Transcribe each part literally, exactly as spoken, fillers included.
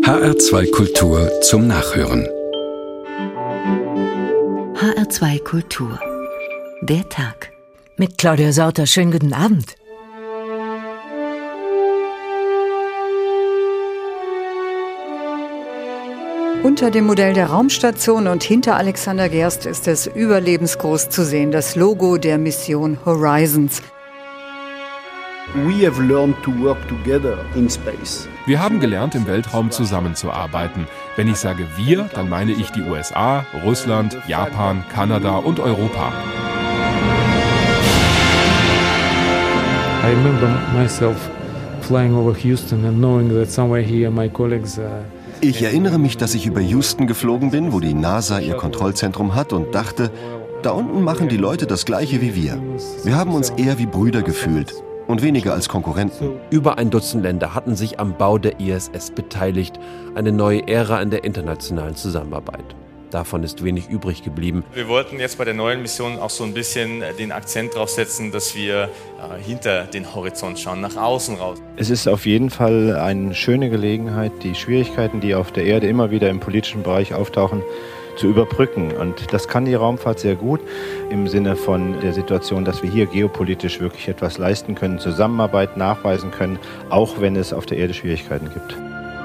H R zwei Kultur zum Nachhören. H R zwei Kultur. Der Tag. Mit Claudia Sauter. Schönen guten Abend. Unter dem Modell der Raumstation und hinter Alexander Gerst ist es überlebensgroß zu sehen, das Logo der Mission Horizons. We have learned to work together in space. Wir haben gelernt, im Weltraum zusammenzuarbeiten. Wenn ich sage wir, dann meine ich die U S A, Russland, Japan, Kanada und Europa. I remember myself flying over Houston and knowing that somewhere here my colleagues uh, Ich erinnere mich, dass ich über Houston geflogen bin, wo die NASA ihr Kontrollzentrum hat, und dachte, da unten machen die Leute das Gleiche wie wir. Wir haben uns eher wie Brüder gefühlt und weniger als Konkurrenten. Über ein Dutzend Länder hatten sich am Bau der I S S beteiligt. Eine neue Ära in der internationalen Zusammenarbeit. Davon ist wenig übrig geblieben. Wir wollten jetzt bei der neuen Mission auch so ein bisschen den Akzent drauf setzen, dass wir äh, hinter den Horizont schauen, nach außen raus. Es ist auf jeden Fall eine schöne Gelegenheit, die Schwierigkeiten, die auf der Erde immer wieder im politischen Bereich auftauchen, zu überbrücken. Und das kann die Raumfahrt sehr gut im Sinne von der Situation, dass wir hier geopolitisch wirklich etwas leisten können, Zusammenarbeit nachweisen können, auch wenn es auf der Erde Schwierigkeiten gibt.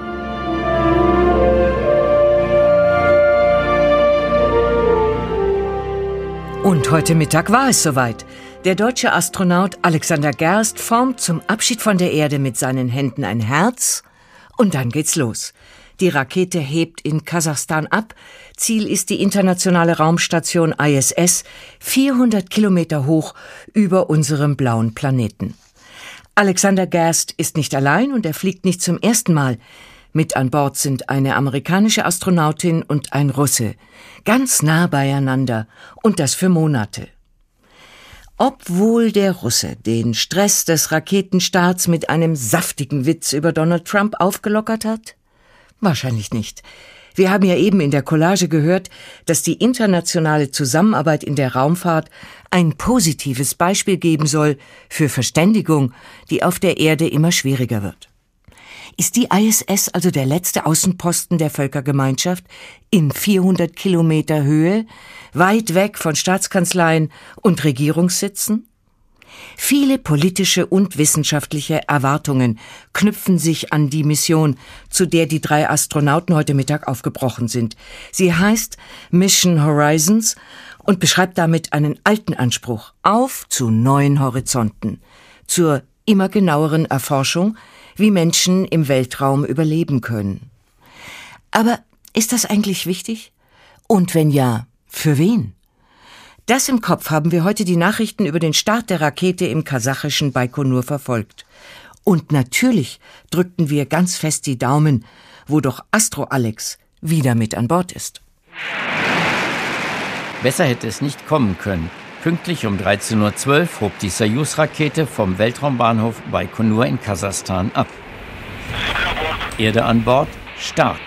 Und heute Mittag war es soweit. Der deutsche Astronaut Alexander Gerst formt zum Abschied von der Erde mit seinen Händen ein Herz und dann geht's los. Die Rakete hebt in Kasachstan ab. Ziel ist die internationale Raumstation I S S, vierhundert Kilometer hoch über unserem blauen Planeten. Alexander Gerst ist nicht allein und er fliegt nicht zum ersten Mal. Mit an Bord sind eine amerikanische Astronautin und ein Russe. Ganz nah beieinander und das für Monate. Obwohl der Russe den Stress des Raketenstarts mit einem saftigen Witz über Donald Trump aufgelockert hat? Wahrscheinlich nicht. Wir haben ja eben in der Collage gehört, dass die internationale Zusammenarbeit in der Raumfahrt ein positives Beispiel geben soll für Verständigung, die auf der Erde immer schwieriger wird. Ist die I S S also der letzte Außenposten der Völkergemeinschaft in vierhundert Kilometer Höhe, weit weg von Staatskanzleien und Regierungssitzen? Viele politische und wissenschaftliche Erwartungen knüpfen sich an die Mission, zu der die drei Astronauten heute Mittag aufgebrochen sind. Sie heißt Mission Horizons und beschreibt damit einen alten Anspruch auf zu neuen Horizonten, zur immer genaueren Erforschung, wie Menschen im Weltraum überleben können. Aber ist das eigentlich wichtig? Und wenn ja, für wen? Das im Kopf haben wir heute die Nachrichten über den Start der Rakete im kasachischen Baikonur verfolgt. Und natürlich drückten wir ganz fest die Daumen, wo doch Astro Alex wieder mit an Bord ist. Besser hätte es nicht kommen können. Pünktlich um dreizehn Uhr zwölf hob die Soyuz-Rakete vom Weltraumbahnhof Baikonur in Kasachstan ab. Erde an Bord, Start,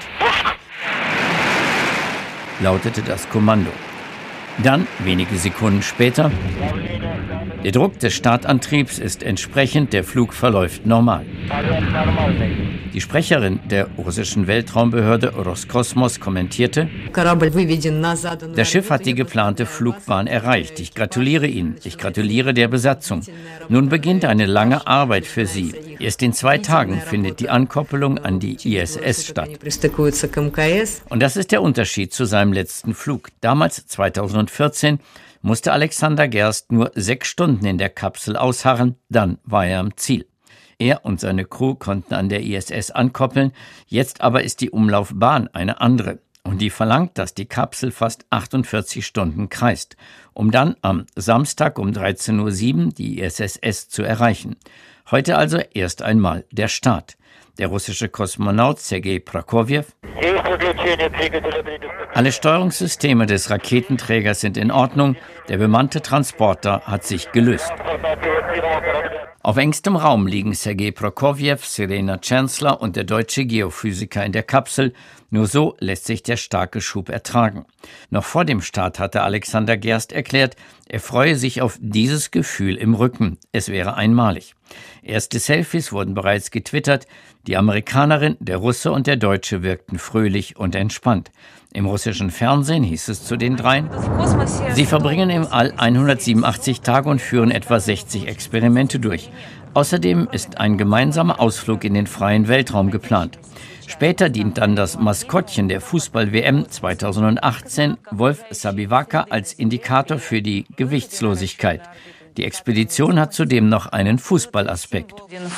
lautete das Kommando. Dann, wenige Sekunden später, der Druck des Startantriebs ist entsprechend, der Flug verläuft normal. Die Sprecherin der russischen Weltraumbehörde Roskosmos kommentierte: Das Schiff hat die geplante Flugbahn erreicht. Ich gratuliere Ihnen. Ich gratuliere der Besatzung. Nun beginnt eine lange Arbeit für Sie. Erst in zwei Tagen findet die Ankoppelung an die I S S statt. Und das ist der Unterschied zu seinem letzten Flug. Damals, zweitausendvierzehn, musste Alexander Gerst nur sechs Stunden in der Kapsel ausharren, dann war er am Ziel. Er und seine Crew konnten an der I S S ankoppeln, jetzt aber ist die Umlaufbahn eine andere. Und die verlangt, dass die Kapsel fast achtundvierzig Stunden kreist, um dann am Samstag um dreizehn Uhr sieben die I S S zu erreichen. Heute also erst einmal der Start. Der russische Kosmonaut Sergei Prokofjew: Alle Steuerungssysteme des Raketenträgers sind in Ordnung, der bemannte Transporter hat sich gelöst. Auf engstem Raum liegen Sergei Prokofjew, Serena Chancellor und der deutsche Geophysiker in der Kapsel. Nur so lässt sich der starke Schub ertragen. Noch vor dem Start hatte Alexander Gerst erklärt, er freue sich auf dieses Gefühl im Rücken. Es wäre einmalig. Erste Selfies wurden bereits getwittert. Die Amerikanerin, der Russe und der Deutsche wirkten fröhlich und entspannt. Im russischen Fernsehen hieß es zu den dreien: Sie verbringen im All hundertsiebenundachtzig Tage und führen etwa sechzig Experimente durch. Außerdem ist ein gemeinsamer Ausflug in den freien Weltraum geplant. Später dient dann das Maskottchen der Fußball-W M zweitausendachtzehn, Wolf Sabiwaka, als Indikator für die Gewichtslosigkeit. Die Expedition hat zudem noch einen Fußballaspekt.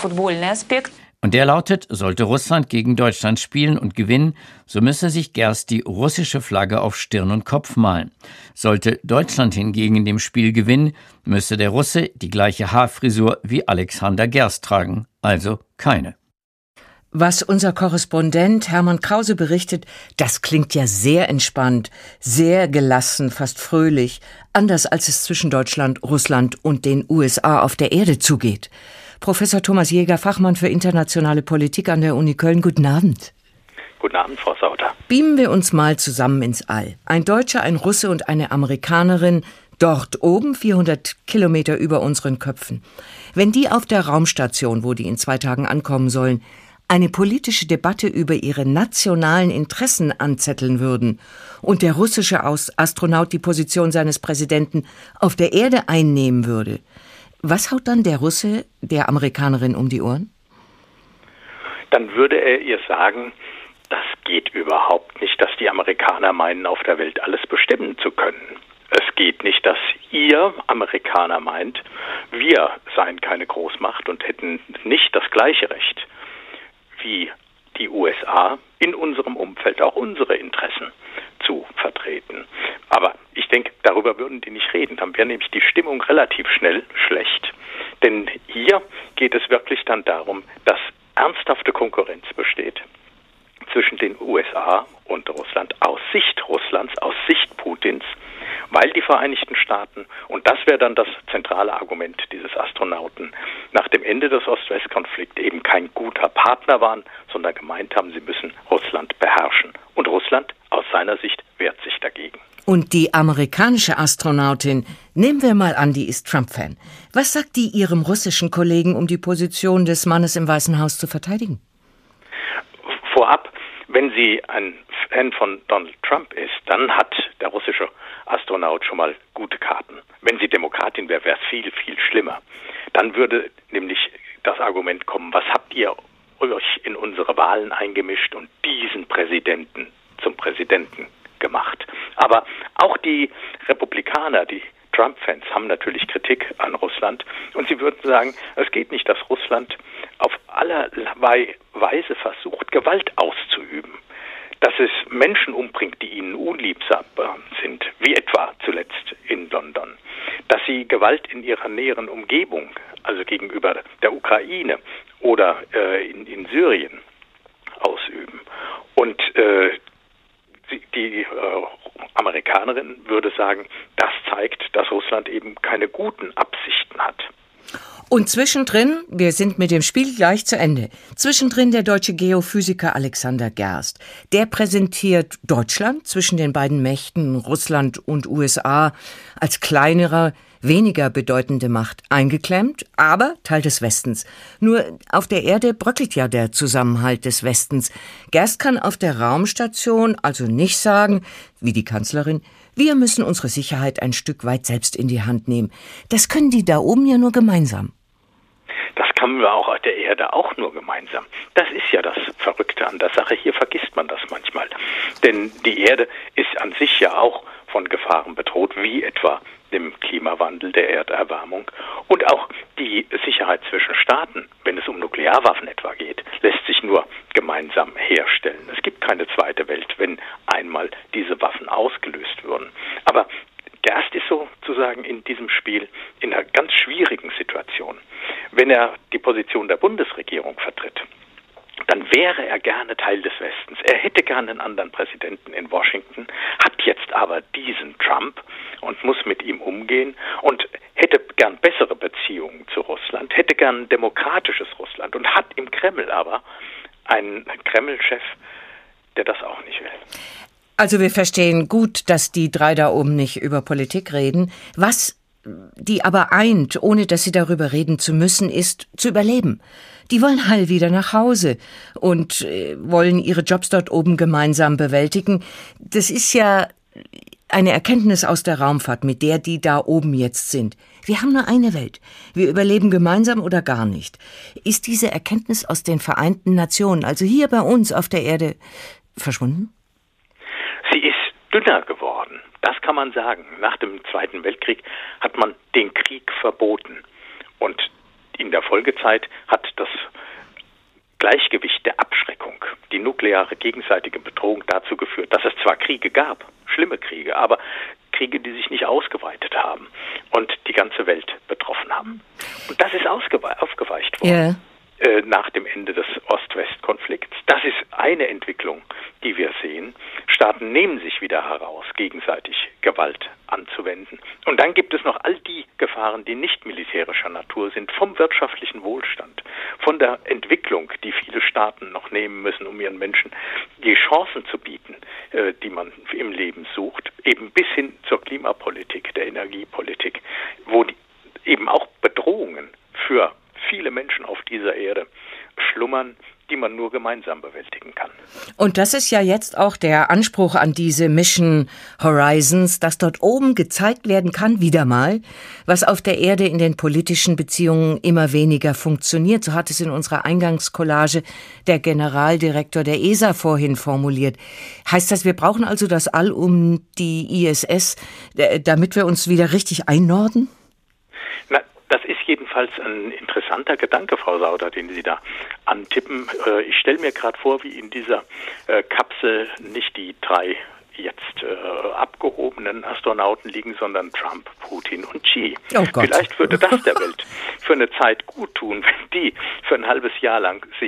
Und der lautet: Sollte Russland gegen Deutschland spielen und gewinnen, so müsse sich Gerst die russische Flagge auf Stirn und Kopf malen. Sollte Deutschland hingegen in dem Spiel gewinnen, müsse der Russe die gleiche Haarfrisur wie Alexander Gerst tragen, also keine. Was unser Korrespondent Hermann Krause berichtet, das klingt ja sehr entspannt, sehr gelassen, fast fröhlich, anders als es zwischen Deutschland, Russland und den U S A auf der Erde zugeht. Professor Thomas Jäger, Fachmann für internationale Politik an der Uni Köln, guten Abend. Guten Abend, Frau Sauter. Beamen wir uns mal zusammen ins All. Ein Deutscher, ein Russe und eine Amerikanerin, dort oben, vierhundert Kilometer über unseren Köpfen. Wenn die auf der Raumstation, wo die in zwei Tagen ankommen sollen, eine politische Debatte über ihre nationalen Interessen anzetteln würden und der russische Astronaut die Position seines Präsidenten auf der Erde einnehmen würde, was haut dann der Russe der Amerikanerin um die Ohren? Dann würde er ihr sagen, das geht überhaupt nicht, dass die Amerikaner meinen, auf der Welt alles bestimmen zu können. Es geht nicht, dass ihr Amerikaner meint, wir seien keine Großmacht und hätten nicht das gleiche Recht wie die U S A, in unserem Umfeld auch unsere Interessen zu vertreten. Aber ich denke, darüber würden die nicht reden. Dann wäre nämlich die Stimmung relativ schnell schlecht. Denn hier geht es wirklich dann darum, dass ernsthafte Konkurrenz besteht zwischen den U S A und Russland, aus Sicht Russlands, aus Sicht Putins, weil die Vereinigten Staaten, und das wäre dann das zentrale Argument dieses Astronauten, nach dem Ende des Ost-West-Konflikts eben kein guter Partner waren, sondern gemeint haben, sie müssen Russland beherrschen. Und Russland aus seiner Sicht wehrt sich dagegen. Und die amerikanische Astronautin, nehmen wir mal an, die ist Trump-Fan. Was sagt die ihrem russischen Kollegen, um die Position des Mannes im Weißen Haus zu verteidigen? Vorab, wenn sie ein Fan von Donald Trump ist, dann hat der russische Astronaut schon mal gute Karten. Wenn sie Demokratin wäre, wäre es viel, viel schlimmer. Dann würde nämlich das Argument kommen, was habt ihr euch in unsere Wahlen eingemischt und diesen Präsidenten zum Präsidenten gemacht. Aber auch die Republikaner, die Trump-Fans, haben natürlich Kritik an Russland und sie würden sagen, es geht nicht, dass Russland auf allerlei Weise versucht, Gewalt auszuüben. Dass es Menschen umbringt, die ihnen unliebsam sind, wie etwa zuletzt in London. Dass sie Gewalt in ihrer näheren Umgebung, also gegenüber der Ukraine oder äh, in, in Syrien, ausüben. Und äh, die, die äh, Amerikanerin würde sagen, das zeigt, dass Russland eben keine guten Absichten hat. Und zwischendrin, wir sind mit dem Spiel gleich zu Ende, zwischendrin der deutsche Geophysiker Alexander Gerst. Der präsentiert Deutschland zwischen den beiden Mächten, Russland und U S A, als kleinerer, weniger bedeutende Macht, eingeklemmt, aber Teil des Westens. Nur auf der Erde bröckelt ja der Zusammenhalt des Westens. Gerst kann auf der Raumstation also nicht sagen, wie die Kanzlerin, wir müssen unsere Sicherheit ein Stück weit selbst in die Hand nehmen. Das können die da oben ja nur gemeinsam. Das können wir auch auf der Erde auch nur gemeinsam. Das ist ja das Verrückte an der Sache. Hier vergisst man das manchmal. Denn die Erde ist an sich ja auch von Gefahren bedroht, wie etwa dem Klimawandel, der Erderwärmung. Und auch die Sicherheit zwischen Staaten, wenn es um Nuklearwaffen etwa geht, lässt sich nur gemeinsam herstellen. Es gibt keine zweite Welt, wenn einmal diese Waffen ausgelöst würden. Aber Gerst ist sozusagen in diesem Spiel in einer ganz schwierigen Situation. Wenn er die Position der Bundesregierung vertritt, dann wäre er gerne Teil des Westens. Er hätte gerne einen anderen Präsidenten in Washington, hat jetzt aber diesen Trump und muss mit ihm umgehen und hätte gern bessere Beziehungen zu Russland, hätte gern ein demokratisches Russland und hat im Kreml aber einen Kreml-Chef, der das auch nicht will. Also wir verstehen gut, dass die drei da oben nicht über Politik reden. Was die aber eint, ohne dass sie darüber reden zu müssen, ist zu überleben. Die wollen heil wieder nach Hause und äh, wollen ihre Jobs dort oben gemeinsam bewältigen. Das ist ja eine Erkenntnis aus der Raumfahrt, mit der die da oben jetzt sind. Wir haben nur eine Welt. Wir überleben gemeinsam oder gar nicht. Ist diese Erkenntnis aus den Vereinten Nationen, also hier bei uns auf der Erde, verschwunden? Sie ist dünner geworden. Das kann man sagen. Nach dem Zweiten Weltkrieg hat man den Krieg verboten. Und in der Folgezeit hat das Gleichgewicht der Abschreckung, die nukleare gegenseitige Bedrohung dazu geführt, dass es zwar Kriege gab, schlimme Kriege, aber Kriege, die sich nicht ausgeweitet haben und die ganze Welt betroffen haben. Und das ist ausgewe- aufgeweicht worden. Yeah. Nach dem Ende des Ost-West-Konflikts. Das ist eine Entwicklung, die wir sehen. Staaten nehmen sich wieder heraus, gegenseitig Gewalt anzuwenden. Und dann gibt es noch all die Gefahren, die nicht militärischer Natur sind, vom wirtschaftlichen Wohlstand, von der Entwicklung, die viele Staaten noch nehmen müssen, um ihren Menschen die Chancen zu bieten, die man im Leben sucht, eben bis hin zur Klimapolitik, der Energiepolitik, wo die eben auch Bedrohungen für viele Menschen auf dieser Erde schlummern, die man nur gemeinsam bewältigen kann. Und das ist ja jetzt auch der Anspruch an diese Mission Horizons, dass dort oben gezeigt werden kann, wieder mal, was auf der Erde in den politischen Beziehungen immer weniger funktioniert. So hat es in unserer Eingangskollage der Generaldirektor der E S A vorhin formuliert. Heißt das, wir brauchen also das All um die I S S, damit wir uns wieder richtig einnorden? Na, das ist jedenfalls ein interessanter Gedanke, Frau Sauter, den Sie da antippen. Ich stelle mir gerade vor, wie in dieser Kapsel nicht die drei jetzt äh, abgehobenen Astronauten liegen, sondern Trump, Putin und Xi. Oh Gott. Vielleicht würde das der Welt für eine Zeit gut tun, wenn die für ein halbes Jahr lang sich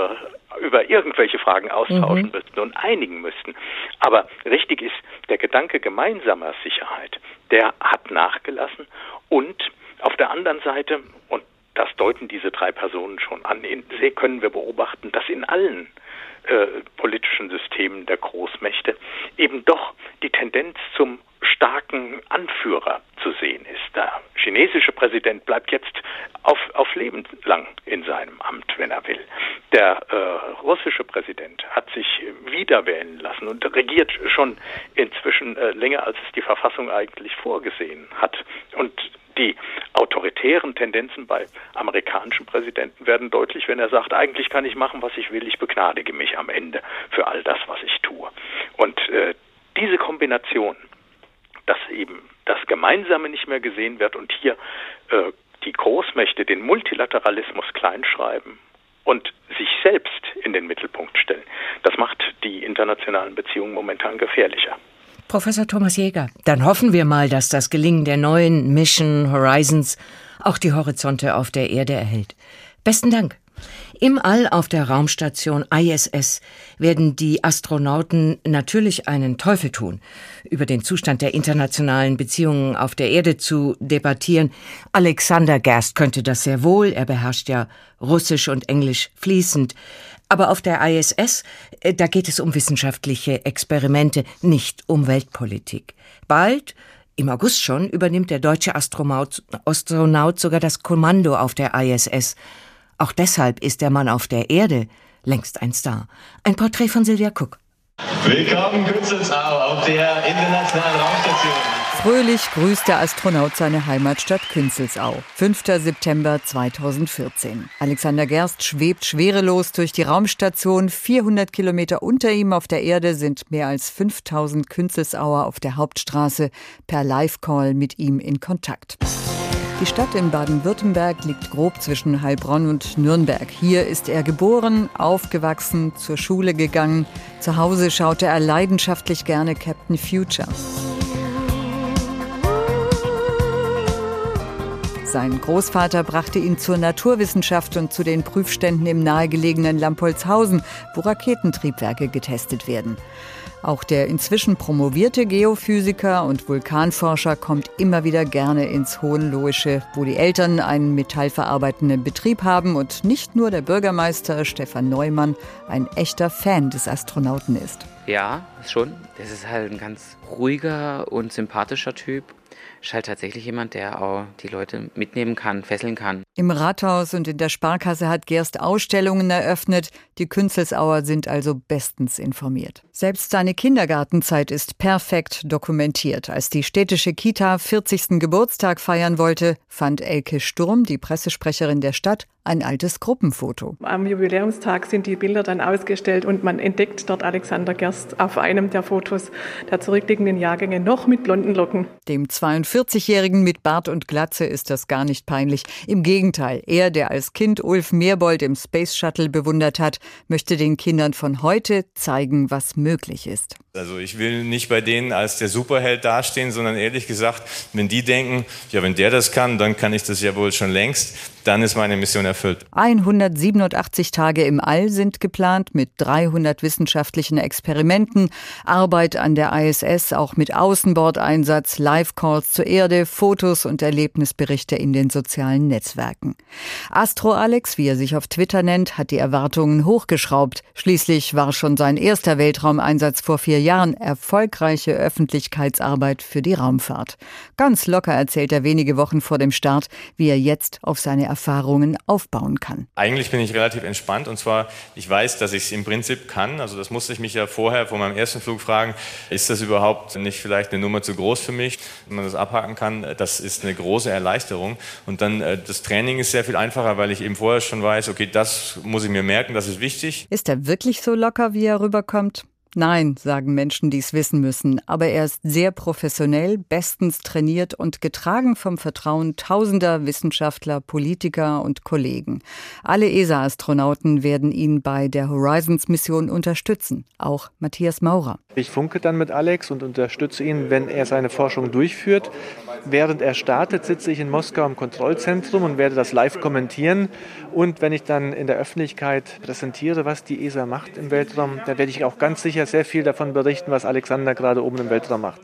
äh, über irgendwelche Fragen austauschen mhm. müssten und einigen müssten. Aber richtig ist, der Gedanke gemeinsamer Sicherheit, der hat nachgelassen und auf der anderen Seite, und das deuten diese drei Personen schon an, in, können wir beobachten, dass in allen äh, politischen Systemen der Großmächte eben doch die Tendenz zum starken Anführer zu sehen ist. Der chinesische Präsident bleibt jetzt auf, auf lebenslang in seinem Amt, wenn er will. Der äh, russische Präsident hat sich wiederwählen lassen und regiert schon inzwischen äh, länger, als es die Verfassung eigentlich vorgesehen hat. Und die autoritären Tendenzen bei amerikanischen Präsidenten werden deutlich, wenn er sagt, eigentlich kann ich machen, was ich will, ich begnadige mich am Ende für all das, was ich tue. Und äh, diese Kombination, dass eben das Gemeinsame nicht mehr gesehen wird und hier äh, die Großmächte den Multilateralismus kleinschreiben und sich selbst in den Mittelpunkt stellen, das macht die internationalen Beziehungen momentan gefährlicher. Professor Thomas Jäger, dann hoffen wir mal, dass das Gelingen der neuen Mission Horizons auch die Horizonte auf der Erde erhält. Besten Dank. Im All auf der Raumstation I S S werden die Astronauten natürlich einen Teufel tun, über den Zustand der internationalen Beziehungen auf der Erde zu debattieren. Alexander Gerst könnte das sehr wohl, er beherrscht ja Russisch und Englisch fließend. Aber auf der I S S, da geht es um wissenschaftliche Experimente, nicht um Weltpolitik. Bald, im August schon, übernimmt der deutsche Astronaut, Astronaut sogar das Kommando auf der I S S. Auch deshalb ist der Mann auf der Erde längst ein Star. Ein Porträt von Silvia Cook. Willkommen Künzelsau auf der Internationalen Raumstation. Fröhlich grüßt der Astronaut seine Heimatstadt Künzelsau. fünfter September zweitausendvierzehn. Alexander Gerst schwebt schwerelos durch die Raumstation. vierhundert Kilometer unter ihm auf der Erde sind mehr als fünftausend Künzelsauer auf der Hauptstraße per Live-Call mit ihm in Kontakt. Die Stadt in Baden-Württemberg liegt grob zwischen Heilbronn und Nürnberg. Hier ist er geboren, aufgewachsen, zur Schule gegangen. Zu Hause schaute er leidenschaftlich gerne Captain Future. Sein Großvater brachte ihn zur Naturwissenschaft und zu den Prüfständen im nahegelegenen Lampolzhausen, wo Raketentriebwerke getestet werden. Auch der inzwischen promovierte Geophysiker und Vulkanforscher kommt immer wieder gerne ins Hohenlohische, wo die Eltern einen metallverarbeitenden Betrieb haben und nicht nur der Bürgermeister Stefan Neumann ein echter Fan des Astronauten ist. Ja, schon. Das ist halt ein ganz ruhiger und sympathischer Typ. ist halt tatsächlich jemand, der auch die Leute mitnehmen kann, fesseln kann. Im Rathaus und in der Sparkasse hat Gerst Ausstellungen eröffnet. Die Künzelsauer sind also bestens informiert. Selbst seine Kindergartenzeit ist perfekt dokumentiert. Als die städtische Kita vierzigsten Geburtstag feiern wollte, fand Elke Sturm, die Pressesprecherin der Stadt, ein altes Gruppenfoto. Am Jubiläumstag sind die Bilder dann ausgestellt und man entdeckt dort Alexander Gerst auf einem der Fotos der zurückliegenden Jahrgänge noch mit blonden Locken. Dem zweiundvierzigjährigen mit Bart und Glatze ist das gar nicht peinlich. Im Gegenteil, er, der als Kind Ulf Merbold im Space Shuttle bewundert hat, möchte den Kindern von heute zeigen, was möglich ist. Also ich will nicht bei denen als der Superheld dastehen, sondern ehrlich gesagt, wenn die denken, ja, wenn der das kann, dann kann ich das ja wohl schon längst, dann ist meine Mission erfüllt. hundertsiebenundachtzig Tage im All sind geplant mit dreihundert wissenschaftlichen Experimenten, Arbeit an der I S S, auch mit Außenbordeinsatz, Live-Calls zur Erde, Fotos und Erlebnisberichte in den sozialen Netzwerken. Astro Alex, wie er sich auf Twitter nennt, hat die Erwartungen hochgeschraubt. Schließlich war schon sein erster Weltraumeinsatz vor vier Jahren erfolgreiche Öffentlichkeitsarbeit für die Raumfahrt. Ganz locker erzählt er wenige Wochen vor dem Start, wie er jetzt auf seine Erfahrungen aufbauen kann. Eigentlich bin ich relativ entspannt und zwar, ich weiß, dass ich es im Prinzip kann. Also das musste ich mich ja vorher vor meinem ersten Flug fragen, ist das überhaupt nicht vielleicht eine Nummer zu groß für mich? Wenn man das abhaken kann, das ist eine große Erleichterung. Und dann das Training ist sehr viel einfacher, weil ich eben vorher schon weiß, okay, das muss ich mir merken, das ist wichtig. Ist er wirklich so locker, wie er rüberkommt? Nein, sagen Menschen, die es wissen müssen. Aber er ist sehr professionell, bestens trainiert und getragen vom Vertrauen tausender Wissenschaftler, Politiker und Kollegen. Alle E S A-Astronauten werden ihn bei der Horizons-Mission unterstützen. Auch Matthias Maurer. Ich funke dann mit Alex und unterstütze ihn, wenn er seine Forschung durchführt. Während er startet, sitze ich in Moskau im Kontrollzentrum und werde das live kommentieren. Und wenn ich dann in der Öffentlichkeit präsentiere, was die E S A macht im Weltraum, dann werde ich auch ganz sicher sehr viel davon berichten, was Alexander gerade oben im Weltraum macht.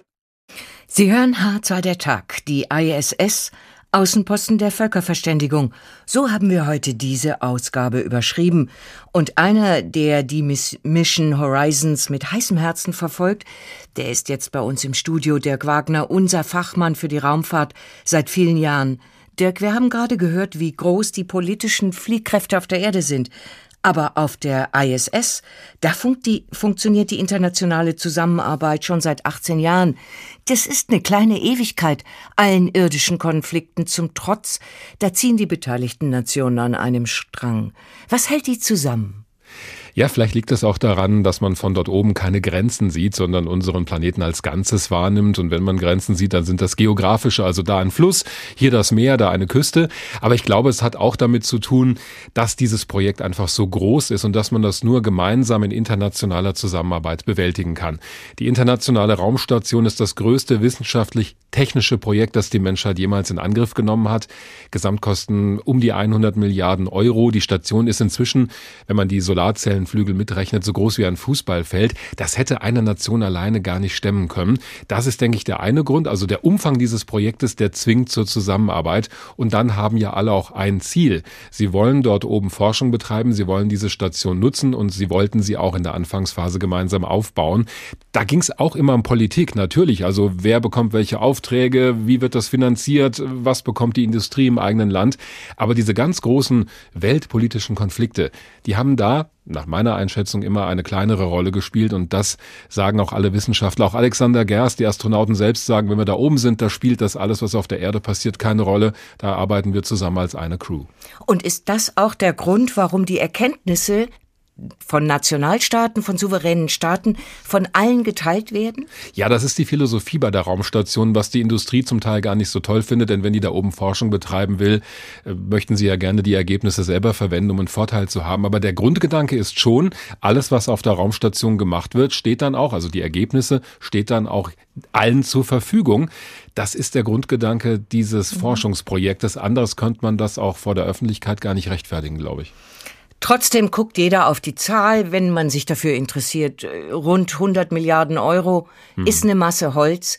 Sie hören H zwei der Tag, die I S S, Außenposten der Völkerverständigung. So haben wir heute diese Ausgabe überschrieben. Und einer, der die Mission Horizons mit heißem Herzen verfolgt, der ist jetzt bei uns im Studio, Dirk Wagner, unser Fachmann für die Raumfahrt seit vielen Jahren. Dirk, wir haben gerade gehört, wie groß die politischen Fliehkräfte auf der Erde sind. Aber auf der I S S, da funkt die, funktioniert die internationale Zusammenarbeit schon seit achtzehn Jahren. Das ist eine kleine Ewigkeit, allen irdischen Konflikten zum Trotz. Da ziehen die beteiligten Nationen an einem Strang. Was hält die zusammen? Ja, vielleicht liegt es auch daran, dass man von dort oben keine Grenzen sieht, sondern unseren Planeten als Ganzes wahrnimmt. Und wenn man Grenzen sieht, dann sind das geografische, also da ein Fluss, hier das Meer, da eine Küste. Aber ich glaube, es hat auch damit zu tun, dass dieses Projekt einfach so groß ist und dass man das nur gemeinsam in internationaler Zusammenarbeit bewältigen kann. Die internationale Raumstation ist das größte wissenschaftlich-technische Projekt, das die Menschheit jemals in Angriff genommen hat. Gesamtkosten um die hundert Milliarden Euro. Die Station ist inzwischen, wenn man die Solarzellen Flügel mitrechnet, so groß wie ein Fußballfeld. Das hätte eine Nation alleine gar nicht stemmen können. Das ist, denke ich, der eine Grund. Also der Umfang dieses Projektes, der zwingt zur Zusammenarbeit. Und dann haben ja alle auch ein Ziel. Sie wollen dort oben Forschung betreiben, sie wollen diese Station nutzen und sie wollten sie auch in der Anfangsphase gemeinsam aufbauen. Da ging es auch immer um Politik, natürlich. Also wer bekommt welche Aufträge, wie wird das finanziert, was bekommt die Industrie im eigenen Land. Aber diese ganz großen weltpolitischen Konflikte, die haben da nach meiner Einschätzung immer eine kleinere Rolle gespielt und das sagen auch alle Wissenschaftler. Auch Alexander Gerst, die Astronauten selbst sagen, wenn wir da oben sind, da spielt das alles, was auf der Erde passiert, keine Rolle. Da arbeiten wir zusammen als eine Crew. Und ist das auch der Grund, warum die Erkenntnisse von Nationalstaaten, von souveränen Staaten, von allen geteilt werden? Ja, das ist die Philosophie bei der Raumstation, was die Industrie zum Teil gar nicht so toll findet, denn wenn die da oben Forschung betreiben will, möchten sie ja gerne die Ergebnisse selber verwenden, um einen Vorteil zu haben. Aber der Grundgedanke ist schon, alles, was auf der Raumstation gemacht wird, steht dann auch, also die Ergebnisse, steht dann auch allen zur Verfügung. Das ist der Grundgedanke dieses mhm. Forschungsprojektes. Anders könnte man das auch vor der Öffentlichkeit gar nicht rechtfertigen, glaube ich. Trotzdem guckt jeder auf die Zahl, wenn man sich dafür interessiert. Rund hundert Milliarden Euro hm. ist eine Masse Holz.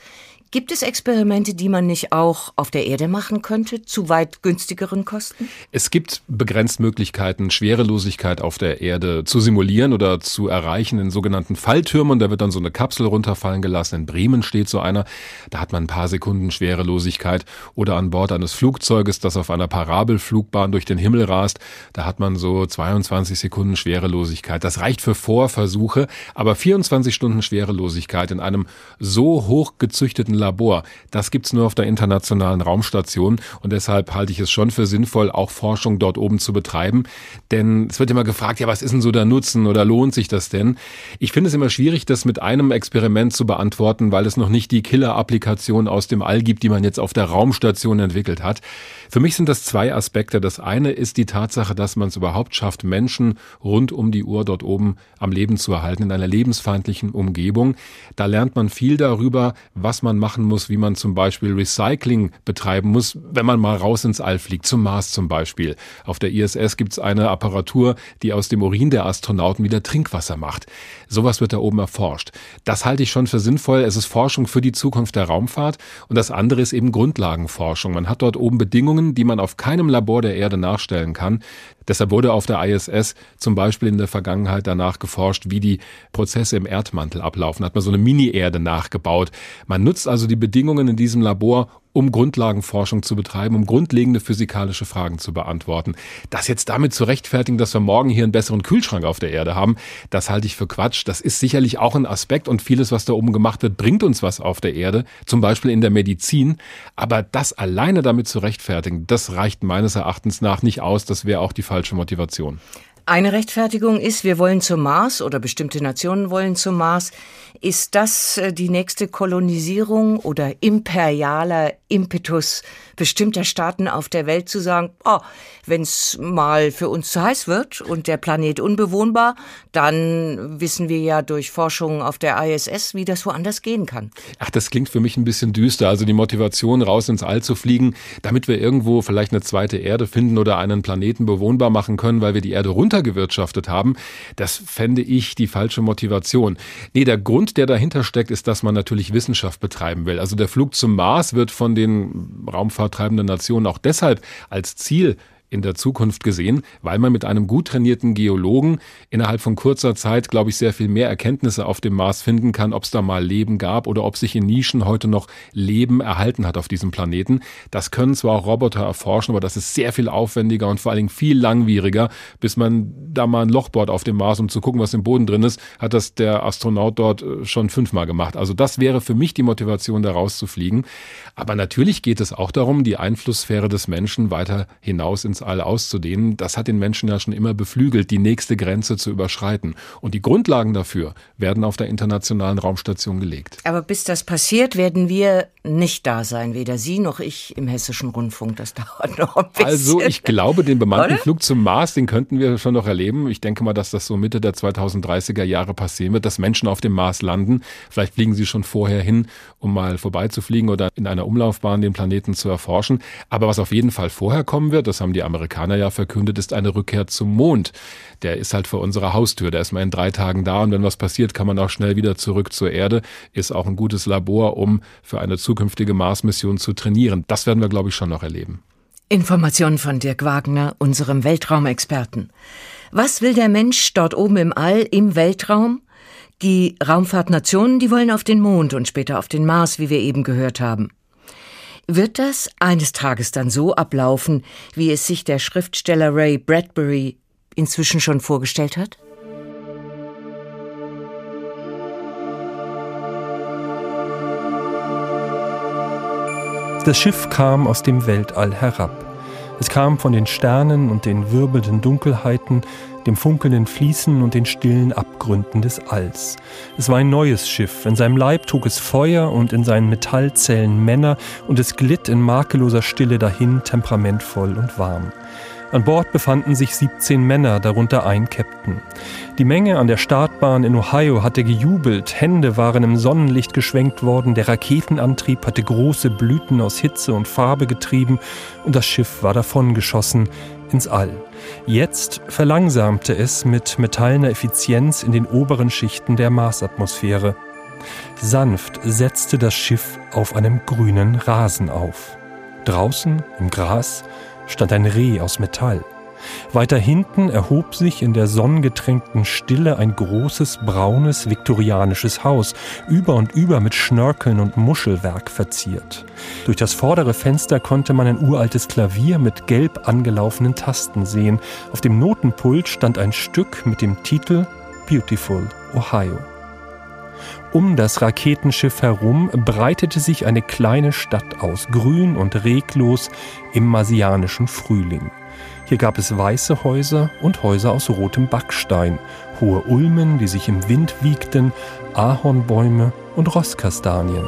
Gibt es Experimente, die man nicht auch auf der Erde machen könnte, zu weit günstigeren Kosten? Es gibt begrenzt Möglichkeiten, Schwerelosigkeit auf der Erde zu simulieren oder zu erreichen in sogenannten Falltürmen. Da wird dann so eine Kapsel runterfallen gelassen. In Bremen steht so einer. Da hat man ein paar Sekunden Schwerelosigkeit. Oder an Bord eines Flugzeuges, das auf einer Parabelflugbahn durch den Himmel rast. Da hat man so zweiundzwanzig Sekunden Schwerelosigkeit. Das reicht für Vorversuche. Aber vierundzwanzig Stunden Schwerelosigkeit in einem so hoch gezüchteten Labor, das gibt's nur auf der Internationalen Raumstation und deshalb halte ich es schon für sinnvoll, auch Forschung dort oben zu betreiben, denn es wird immer gefragt, ja, was ist denn so der Nutzen oder lohnt sich das denn? Ich finde es immer schwierig, das mit einem Experiment zu beantworten, weil es noch nicht die Killer-Applikation aus dem All gibt, die man jetzt auf der Raumstation entwickelt hat. Für mich sind das zwei Aspekte. Das eine ist die Tatsache, dass man es überhaupt schafft, Menschen rund um die Uhr dort oben am Leben zu erhalten, in einer lebensfeindlichen Umgebung. Da lernt man viel darüber, was man machen muss, wie man zum Beispiel Recycling betreiben muss, wenn man mal raus ins All fliegt, zum Mars zum Beispiel. Auf der I S S gibt es eine Apparatur, die aus dem Urin der Astronauten wieder Trinkwasser macht. Sowas wird da oben erforscht. Das halte ich schon für sinnvoll. Es ist Forschung für die Zukunft der Raumfahrt. Und das andere ist eben Grundlagenforschung. Man hat dort oben Bedingungen, die man auf keinem Labor der Erde nachstellen kann. Deshalb wurde auf der I S S zum Beispiel in der Vergangenheit danach geforscht, wie die Prozesse im Erdmantel ablaufen. Da hat man so eine Mini-Erde nachgebaut. Man nutzt also die Bedingungen in diesem Labor, um Grundlagenforschung zu betreiben, um grundlegende physikalische Fragen zu beantworten. Das jetzt damit zu rechtfertigen, dass wir morgen hier einen besseren Kühlschrank auf der Erde haben, das halte ich für Quatsch. Das ist sicherlich auch ein Aspekt und vieles, was da oben gemacht wird, bringt uns was auf der Erde, zum Beispiel in der Medizin. Aber das alleine damit zu rechtfertigen, das reicht meines Erachtens nach nicht aus. Das wäre auch die falsche Motivation. Eine Rechtfertigung ist, wir wollen zum Mars oder bestimmte Nationen wollen zum Mars. Ist das die nächste Kolonisierung oder imperialer Impetus bestimmter Staaten auf der Welt zu sagen, oh, wenn es mal für uns zu heiß wird und der Planet unbewohnbar, dann wissen wir ja durch Forschung auf der I S S, wie das woanders gehen kann. Ach, das klingt für mich ein bisschen düster. Also die Motivation, raus ins All zu fliegen, damit wir irgendwo vielleicht eine zweite Erde finden oder einen Planeten bewohnbar machen können, weil wir die Erde runtergewirtschaftet haben, das fände ich die falsche Motivation. Nee, der Grund, der dahinter steckt, ist, dass man natürlich Wissenschaft betreiben will. Also der Flug zum Mars wird von den raumfahrttreibenden Nationen auch deshalb als Ziel in der Zukunft gesehen, weil man mit einem gut trainierten Geologen innerhalb von kurzer Zeit, glaube ich, sehr viel mehr Erkenntnisse auf dem Mars finden kann, ob es da mal Leben gab oder ob sich in Nischen heute noch Leben erhalten hat auf diesem Planeten. Das können zwar auch Roboter erforschen, aber das ist sehr viel aufwendiger und vor allen Dingen viel langwieriger. Bis man da mal ein Loch bohrt auf dem Mars, um zu gucken, was im Boden drin ist, hat das der Astronaut dort schon fünfmal gemacht. Also das wäre für mich die Motivation, da rauszufliegen. Aber natürlich geht es auch darum, die Einflusssphäre des Menschen weiter hinaus ins All auszudehnen. Das hat den Menschen ja schon immer beflügelt, die nächste Grenze zu überschreiten. Und die Grundlagen dafür werden auf der Internationalen Raumstation gelegt. Aber bis das passiert, werden wir nicht da sein, weder Sie noch ich im Hessischen Rundfunk. Das dauert noch ein bisschen. Also ich glaube, den bemannten Oder? Flug zum Mars, den könnten wir schon noch erleben. Ich denke mal, dass das so Mitte der zweitausenddreißiger Jahre passieren wird, dass Menschen auf dem Mars landen. Vielleicht fliegen sie schon vorher hin, um mal vorbeizufliegen oder in einer Umlaufbahn den Planeten zu erforschen. Aber was auf jeden Fall vorher kommen wird, das haben die Amerikaner ja verkündet, ist eine Rückkehr zum Mond. Der ist halt vor unserer Haustür. Der ist mal in drei Tagen da und wenn was passiert, kann man auch schnell wieder zurück zur Erde. Ist auch ein gutes Labor, um für eine zukünftige Mars-Mission zu trainieren. Das werden wir, glaube ich, schon noch erleben. Informationen von Dirk Wagner, unserem Weltraumexperten. Was will der Mensch dort oben im All, im Weltraum? Die Raumfahrtnationen, die wollen auf den Mond und später auf den Mars, wie wir eben gehört haben. Wird das eines Tages dann so ablaufen, wie es sich der Schriftsteller Ray Bradbury inzwischen schon vorgestellt hat? Das Schiff kam aus dem Weltall herab. Es kam von den Sternen und den wirbelnden Dunkelheiten, dem funkelnden Fließen und den stillen Abgründen des Alls. Es war ein neues Schiff. In seinem Leib trug es Feuer und in seinen Metallzellen Männer und es glitt in makelloser Stille dahin, temperamentvoll und warm. An Bord befanden sich siebzehn Männer, darunter ein Captain. Die Menge an der Startbahn in Ohio hatte gejubelt, Hände waren im Sonnenlicht geschwenkt worden, der Raketenantrieb hatte große Blüten aus Hitze und Farbe getrieben und das Schiff war davongeschossen ins All. Jetzt verlangsamte es mit metallener Effizienz in den oberen Schichten der Marsatmosphäre. Sanft setzte das Schiff auf einem grünen Rasen auf. Draußen, im Gras, stand ein Reh aus Metall. Weiter hinten erhob sich in der sonnengetränkten Stille ein großes, braunes, viktorianisches Haus, über und über mit Schnörkeln und Muschelwerk verziert. Durch das vordere Fenster konnte man ein uraltes Klavier mit gelb angelaufenen Tasten sehen. Auf dem Notenpult stand ein Stück mit dem Titel Beautiful Ohio. Um das Raketenschiff herum breitete sich eine kleine Stadt aus, grün und reglos im marsianischen Frühling. Hier gab es weiße Häuser und Häuser aus rotem Backstein, hohe Ulmen, die sich im Wind wiegten, Ahornbäume und Rosskastanien.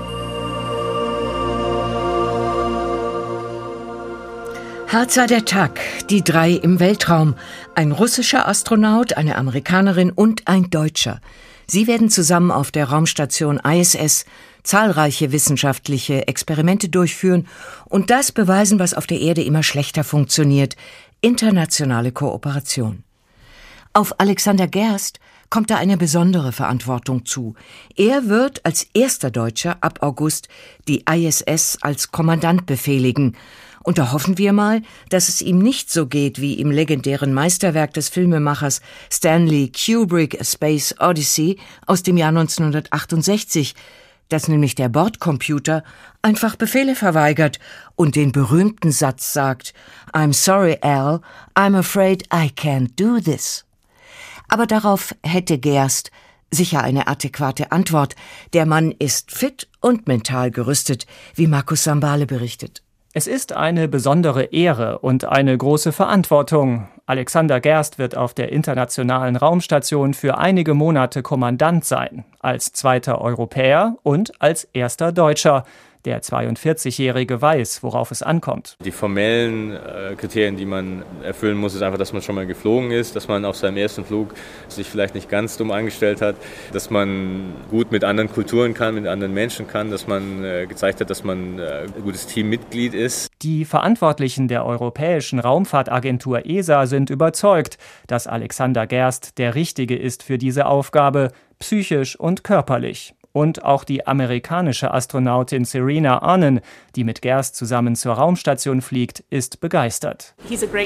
Hart sei der Tag, die drei im Weltraum, ein russischer Astronaut, eine Amerikanerin und ein Deutscher. Sie werden zusammen auf der Raumstation I S S zahlreiche wissenschaftliche Experimente durchführen und das beweisen, was auf der Erde immer schlechter funktioniert: internationale Kooperation. Auf Alexander Gerst kommt da eine besondere Verantwortung zu. Er wird als erster Deutscher ab August die I S S als Kommandant befehligen. Und da hoffen wir mal, dass es ihm nicht so geht wie im legendären Meisterwerk des Filmemachers Stanley Kubrick, A Space Odyssey aus dem Jahr neunzehnhundertachtundsechzig, dass nämlich der Bordcomputer einfach Befehle verweigert und den berühmten Satz sagt: I'm sorry, Al, I'm afraid I can't do this. Aber darauf hätte Gerst sicher eine adäquate Antwort. Der Mann ist fit und mental gerüstet, wie Markus Sambale berichtet. Es ist eine besondere Ehre und eine große Verantwortung. Alexander Gerst wird auf der Internationalen Raumstation für einige Monate Kommandant sein, als zweiter Europäer und als erster Deutscher. Der zweiundvierzigjährige weiß, worauf es ankommt. Die formellen äh, Kriterien, die man erfüllen muss, ist einfach, dass man schon mal geflogen ist, dass man auf seinem ersten Flug sich vielleicht nicht ganz dumm angestellt hat, dass man gut mit anderen Kulturen kann, mit anderen Menschen kann, dass man äh, gezeigt hat, dass man äh, ein gutes Teammitglied ist. Die Verantwortlichen der Europäischen Raumfahrtagentur E S A sind überzeugt, dass Alexander Gerst der Richtige ist für diese Aufgabe, psychisch und körperlich. Und auch die amerikanische Astronautin Serena Aunen, die mit Gerst zusammen zur Raumstation fliegt, ist begeistert.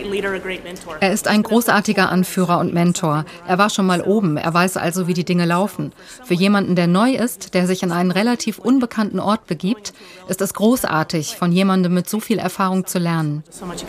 Er ist ein großartiger Anführer und Mentor. Er war schon mal oben, er weiß also, wie die Dinge laufen. Für jemanden, der neu ist, der sich an einen relativ unbekannten Ort begibt, ist es großartig, von jemandem mit so viel Erfahrung zu lernen.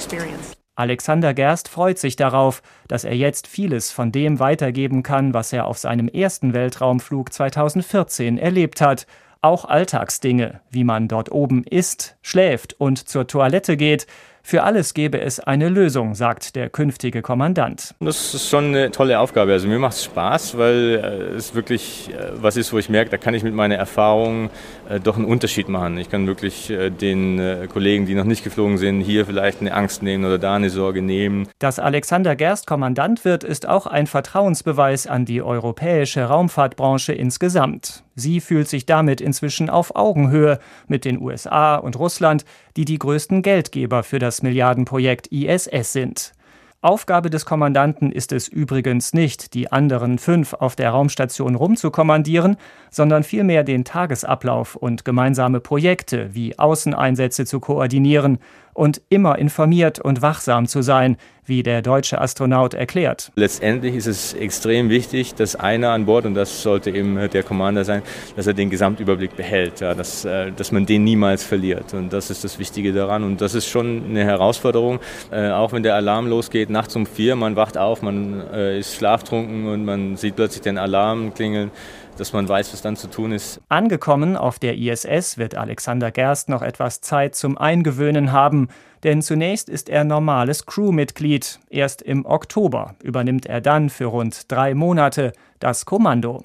Alexander Gerst freut sich darauf, dass er jetzt vieles von dem weitergeben kann, was er auf seinem ersten Weltraumflug zweitausendvierzehn erlebt hat. Auch Alltagsdinge, wie man dort oben isst, schläft und zur Toilette geht. Für alles gäbe es eine Lösung, sagt der künftige Kommandant. Das ist schon eine tolle Aufgabe. Also mir macht es Spaß, weil es wirklich was ist, wo ich merke, da kann ich mit meiner Erfahrung doch einen Unterschied machen. Ich kann wirklich den Kollegen, die noch nicht geflogen sind, hier vielleicht eine Angst nehmen oder da eine Sorge nehmen. Dass Alexander Gerst Kommandant wird, ist auch ein Vertrauensbeweis an die europäische Raumfahrtbranche insgesamt. Sie fühlt sich damit inzwischen auf Augenhöhe mit den U S A und Russland, die die größten Geldgeber für das Milliardenprojekt I S S sind. Aufgabe des Kommandanten ist es übrigens nicht, die anderen fünf auf der Raumstation rumzukommandieren, sondern vielmehr den Tagesablauf und gemeinsame Projekte wie Außeneinsätze zu koordinieren und immer informiert und wachsam zu sein, wie der deutsche Astronaut erklärt. Letztendlich ist es extrem wichtig, dass einer an Bord, und das sollte eben der Commander sein, dass er den Gesamtüberblick behält, ja, dass, dass man den niemals verliert. Und das ist das Wichtige daran. Und das ist schon eine Herausforderung, äh, auch wenn der Alarm losgeht, nachts um vier, man wacht auf, man äh, ist schlaftrunken und man sieht plötzlich den Alarm klingeln, dass man weiß, was dann zu tun ist. Angekommen auf der I S S wird Alexander Gerst noch etwas Zeit zum Eingewöhnen haben, denn zunächst ist er normales Crewmitglied. Erst im Oktober übernimmt er dann für rund drei Monate das Kommando.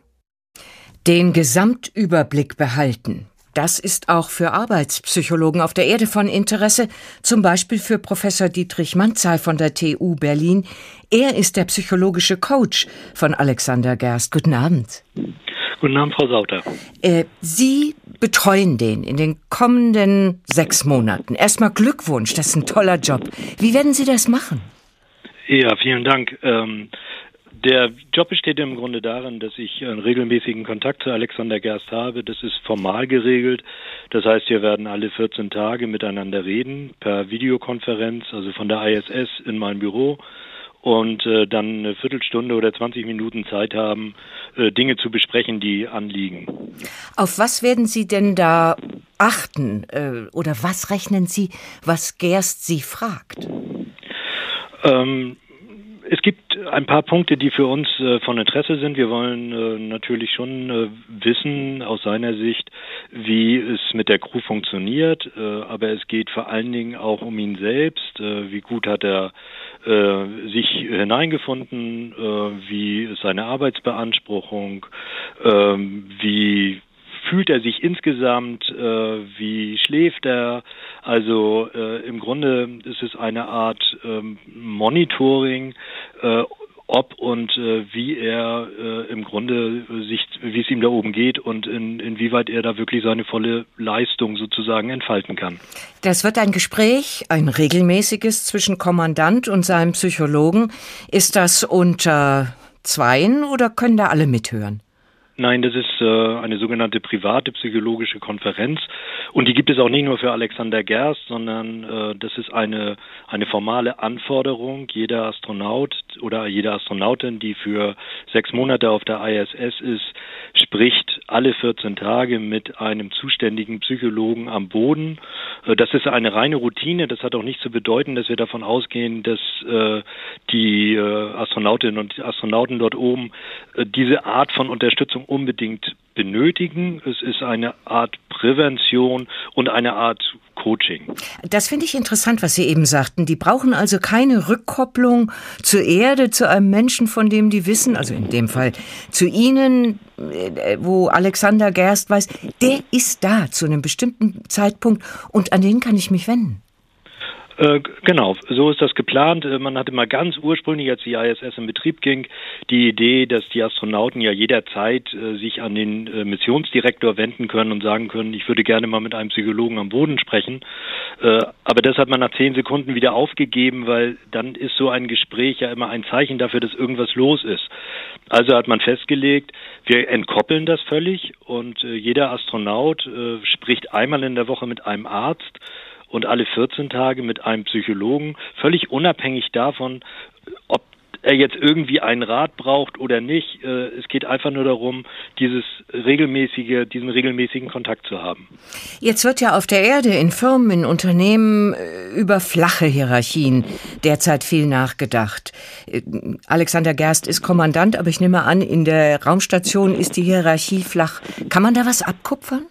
Den Gesamtüberblick behalten. Das ist auch für Arbeitspsychologen auf der Erde von Interesse, zum Beispiel für Professor Dietrich Manzai von der T U Berlin. Er ist der psychologische Coach von Alexander Gerst. Guten Abend. Guten Abend, Frau Sauter. Äh, Sie betreuen den in den kommenden sechs Monaten. Erstmal Glückwunsch, das ist ein toller Job. Wie werden Sie das machen? Ja, vielen Dank. Ähm, Der Job besteht im Grunde darin, dass ich einen regelmäßigen Kontakt zu Alexander Gerst habe. Das ist formal geregelt. Das heißt, wir werden alle vierzehn Tage miteinander reden, per Videokonferenz, also von der I S S in mein Büro. Und äh, dann eine Viertelstunde oder zwanzig Minuten Zeit haben, äh, Dinge zu besprechen, die anliegen. Auf was werden Sie denn da achten? Äh, oder was rechnen Sie, was Gerst Sie fragt? Ähm, es gibt ein paar Punkte, die für uns äh, von Interesse sind. Wir wollen äh, natürlich schon äh, wissen, aus seiner Sicht, wie es mit der Crew funktioniert. Äh, aber es geht vor allen Dingen auch um ihn selbst. Äh, wie gut hat er äh, sich hineingefunden? Äh, wie ist seine Arbeitsbeanspruchung? Äh, wie fühlt er sich insgesamt? Äh, wie schläft er? Also äh, im Grunde ist es eine Art ähm, Monitoring, äh, ob und äh, wie er äh, im Grunde sich, wie es ihm da oben geht und in, inwieweit er da wirklich seine volle Leistung sozusagen entfalten kann. Das wird ein Gespräch, ein regelmäßiges zwischen Kommandant und seinem Psychologen. Ist das unter Zweien oder können da alle mithören? Nein, das ist äh, eine sogenannte private psychologische Konferenz und die gibt es auch nicht nur für Alexander Gerst, sondern äh, das ist eine eine formale Anforderung. Jeder Astronaut oder jede Astronautin, die für sechs Monate auf der I S S ist, spricht alle vierzehn Tage mit einem zuständigen Psychologen am Boden. Äh, das ist eine reine Routine. Das hat auch nicht zu bedeuten, dass wir davon ausgehen, dass äh, die äh, Astronautinnen und Astronauten dort oben äh, diese Art von Unterstützung unbedingt benötigen. Es ist eine Art Prävention und eine Art Coaching. Das finde ich interessant, was Sie eben sagten. Die brauchen also keine Rückkopplung zur Erde, zu einem Menschen, von dem die wissen, also in dem Fall zu Ihnen, wo Alexander Gerst weiß, der ist da zu einem bestimmten Zeitpunkt und an den kann ich mich wenden. Äh, genau, so ist das geplant. Man hatte mal ganz ursprünglich, als die I S S in Betrieb ging, die Idee, dass die Astronauten ja jederzeit äh, sich an den äh, Missionsdirektor wenden können und sagen können, ich würde gerne mal mit einem Psychologen am Boden sprechen. Äh, aber das hat man nach zehn Sekunden wieder aufgegeben, weil dann ist so ein Gespräch ja immer ein Zeichen dafür, dass irgendwas los ist. Also hat man festgelegt, wir entkoppeln das völlig und äh, jeder Astronaut äh, spricht einmal in der Woche mit einem Arzt und alle vierzehn Tage mit einem Psychologen, völlig unabhängig davon, ob er jetzt irgendwie einen Rat braucht oder nicht. Es geht einfach nur darum, dieses regelmäßige, diesen regelmäßigen Kontakt zu haben. Jetzt wird ja auf der Erde in Firmen, in Unternehmen über flache Hierarchien derzeit viel nachgedacht. Alexander Gerst ist Kommandant, aber ich nehme an, in der Raumstation ist die Hierarchie flach. Kann man da was abkupfern?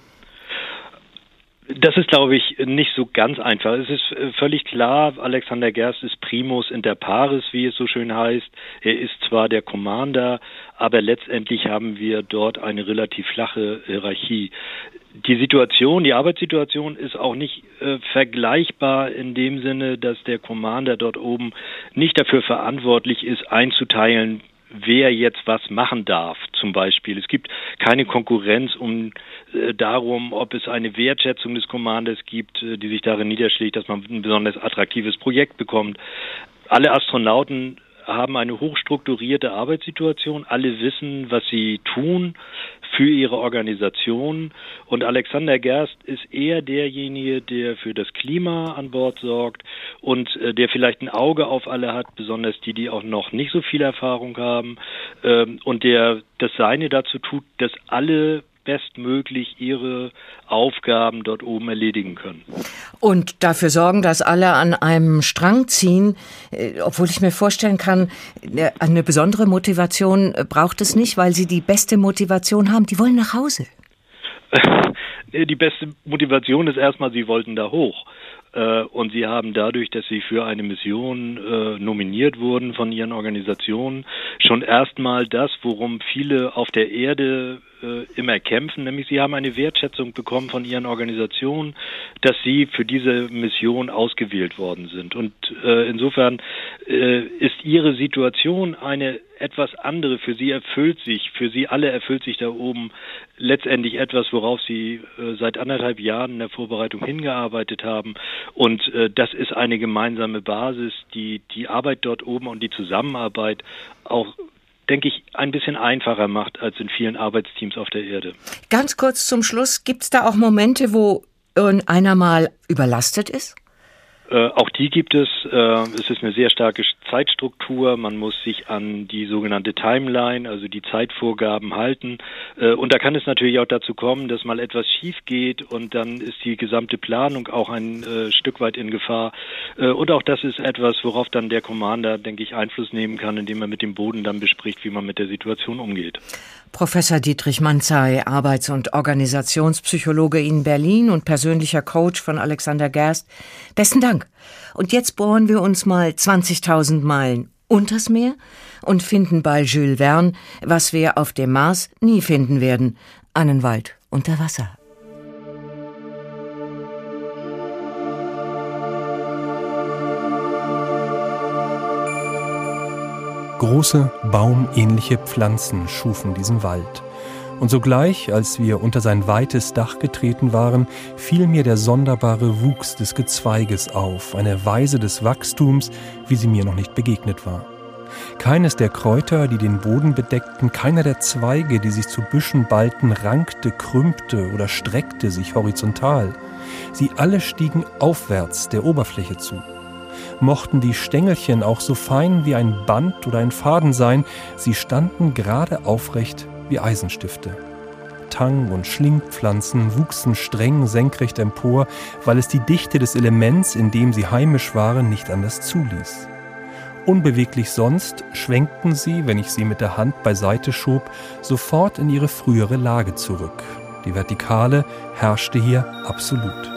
Das ist, glaube ich, nicht so ganz einfach. Es ist völlig klar, Alexander Gerst ist primus inter pares, wie es so schön heißt. Er ist zwar der Commander, aber letztendlich haben wir dort eine relativ flache Hierarchie. Die Situation, die Arbeitssituation ist auch nicht äh, vergleichbar in dem Sinne, dass der Commander dort oben nicht dafür verantwortlich ist, einzuteilen, wer jetzt was machen darf, zum Beispiel. Es gibt keine Konkurrenz um äh, darum, ob es eine Wertschätzung des Commanders gibt, äh, die sich darin niederschlägt, dass man ein besonders attraktives Projekt bekommt. Alle Astronauten haben eine hochstrukturierte Arbeitssituation. Alle wissen, was sie tun für ihre Organisation. Und Alexander Gerst ist eher derjenige, der für das Klima an Bord sorgt und äh, der vielleicht ein Auge auf alle hat, besonders die, die auch noch nicht so viel Erfahrung haben, ähm, und der das Seine dazu tut, dass alle bestmöglich ihre Aufgaben dort oben erledigen können. Und dafür sorgen, dass alle an einem Strang ziehen, obwohl ich mir vorstellen kann, eine besondere Motivation braucht es nicht, weil sie die beste Motivation haben. Die wollen nach Hause. Die beste Motivation ist erstmal, sie wollten da hoch. Und sie haben dadurch, dass sie für eine Mission äh, nominiert wurden von ihren Organisationen, schon erstmal das, worum viele auf der Erde äh, immer kämpfen, nämlich sie haben eine Wertschätzung bekommen von ihren Organisationen, dass sie für diese Mission ausgewählt worden sind. Und äh, insofern äh, ist ihre Situation eine etwas andere. Für sie erfüllt sich, für sie alle erfüllt sich da oben letztendlich etwas, worauf sie äh, seit anderthalb Jahren in der Vorbereitung hingearbeitet haben. Und äh, das ist eine gemeinsame Basis, die die Arbeit dort oben und die Zusammenarbeit auch, denke ich, ein bisschen einfacher macht als in vielen Arbeitsteams auf der Erde. Ganz kurz zum Schluss, gibt es da auch Momente, wo einer mal überlastet ist? Äh, auch die gibt es. Äh, es ist eine sehr starke Zeitstruktur. Man muss sich an die sogenannte Timeline, also die Zeitvorgaben halten. Äh, und da kann es natürlich auch dazu kommen, dass mal etwas schief geht und dann ist die gesamte Planung auch ein äh, Stück weit in Gefahr. Äh, und auch das ist etwas, worauf dann der Commander, denke ich, Einfluss nehmen kann, indem er mit dem Boden dann bespricht, wie man mit der Situation umgeht. Professor Dietrich Manzey, Arbeits- und Organisationspsychologe in Berlin und persönlicher Coach von Alexander Gerst. Besten Dank. Und jetzt bohren wir uns mal zwanzigtausend Meilen unters Meer und finden bei Jules Verne, was wir auf dem Mars nie finden werden, einen Wald unter Wasser. Große, baumähnliche Pflanzen schufen diesen Wald. Und sogleich, als wir unter sein weites Dach getreten waren, fiel mir der sonderbare Wuchs des Gezweiges auf, eine Weise des Wachstums, wie sie mir noch nicht begegnet war. Keines der Kräuter, die den Boden bedeckten, keiner der Zweige, die sich zu Büschen ballten, rankte, krümmte oder streckte sich horizontal. Sie alle stiegen aufwärts der Oberfläche zu. Mochten die Stängelchen auch so fein wie ein Band oder ein Faden sein, sie standen gerade aufrecht wie Eisenstifte. Tang- und Schlingpflanzen wuchsen streng senkrecht empor, weil es die Dichte des Elements, in dem sie heimisch waren, nicht anders zuließ. Unbeweglich sonst schwenkten sie, wenn ich sie mit der Hand beiseite schob, sofort in ihre frühere Lage zurück. Die Vertikale herrschte hier absolut.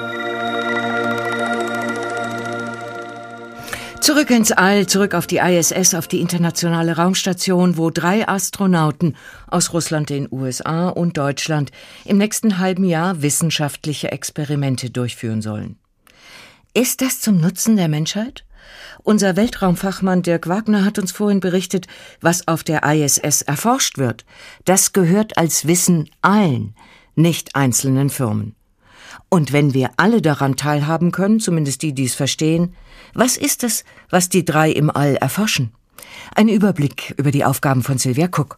Zurück ins All, zurück auf die I S S, auf die internationale Raumstation, wo drei Astronauten aus Russland, den U S A und Deutschland im nächsten halben Jahr wissenschaftliche Experimente durchführen sollen. Ist das zum Nutzen der Menschheit? Unser Weltraumfachmann Dirk Wagner hat uns vorhin berichtet, was auf der I S S erforscht wird. Das gehört als Wissen allen, nicht einzelnen Firmen. Und wenn wir alle daran teilhaben können, zumindest die, die es verstehen, was ist es, was die drei im All erforschen? Ein Überblick über die Aufgaben von Sylvia Cook.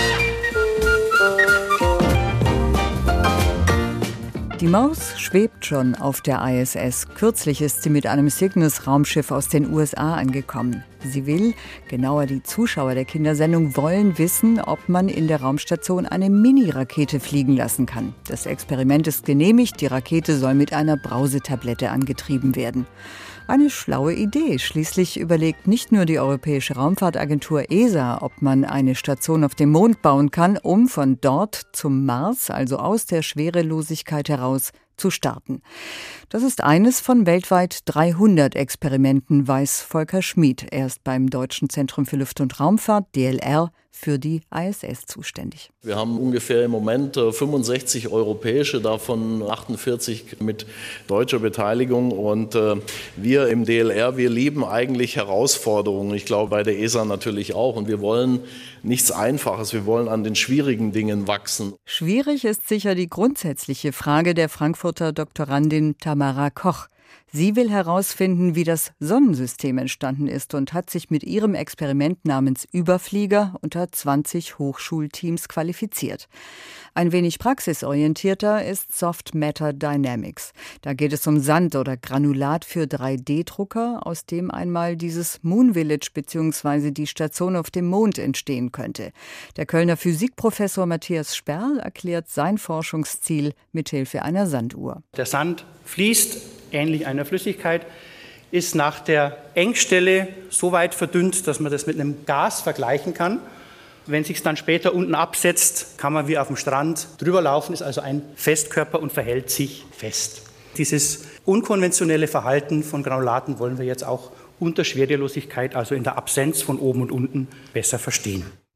Die Maus schwebt schon auf der I S S. Kürzlich ist sie mit einem Cygnus-Raumschiff aus den U S A angekommen. Sie will, genauer die Zuschauer der Kindersendung, wollen wissen, ob man in der Raumstation eine Mini-Rakete fliegen lassen kann. Das Experiment ist genehmigt, die Rakete soll mit einer Brausetablette angetrieben werden. Eine schlaue Idee. Schließlich überlegt nicht nur die Europäische Raumfahrtagentur E S A, ob man eine Station auf dem Mond bauen kann, um von dort zum Mars, also aus der Schwerelosigkeit heraus, zu starten. Das ist eines von weltweit dreihundert Experimenten, weiß Volker Schmid. Er ist beim Deutschen Zentrum für Luft- und Raumfahrt, D L R, für die I S S zuständig. Wir haben ungefähr im Moment fünfundsechzig europäische, davon achtundvierzig mit deutscher Beteiligung. Und äh, wir im D L R, wir lieben eigentlich Herausforderungen. Ich glaube, bei der E S A natürlich auch. Und wir wollen nichts Einfaches. Wir wollen an den schwierigen Dingen wachsen. Schwierig ist sicher die grundsätzliche Frage der Frankfurter Doktorandin Tamara Koch. Sie will herausfinden, wie das Sonnensystem entstanden ist und hat sich mit ihrem Experiment namens Überflieger unter zwanzig Hochschulteams qualifiziert. Ein wenig praxisorientierter ist Soft Matter Dynamics. Da geht es um Sand oder Granulat für drei D Drucker, aus dem einmal dieses Moon Village bzw. die Station auf dem Mond entstehen könnte. Der Kölner Physikprofessor Matthias Sperl erklärt sein Forschungsziel mithilfe einer Sanduhr. Der Sand fließt ähnlich einer Flüssigkeit, ist nach der Engstelle so weit verdünnt, dass man das mit einem Gas vergleichen kann. Wenn es sich dann später unten absetzt, kann man wie auf dem Strand drüber laufen, ist also ein Festkörper und verhält sich fest. Dieses unkonventionelle Verhalten von Granulaten wollen wir jetzt auch unter Schwerelosigkeit, also in der Absenz von oben und unten, besser verstehen.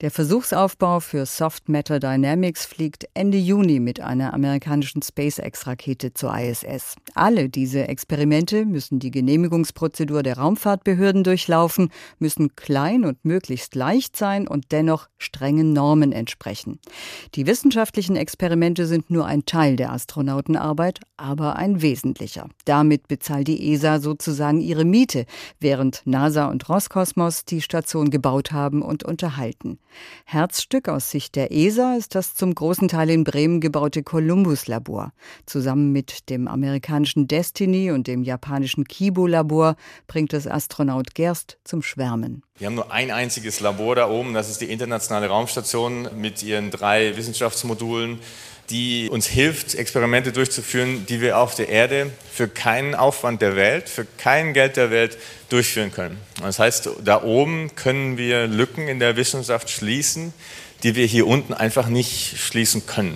Der Versuchsaufbau für Soft Matter Dynamics fliegt Ende Juni mit einer amerikanischen SpaceX-Rakete zur I S S. Alle diese Experimente müssen die Genehmigungsprozedur der Raumfahrtbehörden durchlaufen, müssen klein und möglichst leicht sein und dennoch strengen Normen entsprechen. Die wissenschaftlichen Experimente sind nur ein Teil der Astronautenarbeit, aber ein wesentlicher. Damit bezahlt die E S A sozusagen ihre Miete, während NASA und Roskosmos die Station gebaut haben und unterhalten. Herzstück aus Sicht der E S A ist das zum großen Teil in Bremen gebaute Columbus-Labor. Zusammen mit dem amerikanischen Destiny und dem japanischen Kibo-Labor bringt es Astronaut Gerst zum Schwärmen. Wir haben nur ein einziges Labor da oben, das ist die Internationale Raumstation mit ihren drei Wissenschaftsmodulen, die uns hilft, Experimente durchzuführen, die wir auf der Erde für keinen Aufwand der Welt, für kein Geld der Welt durchführen können. Das heißt, da oben können wir Lücken in der Wissenschaft schließen, die wir hier unten einfach nicht schließen können.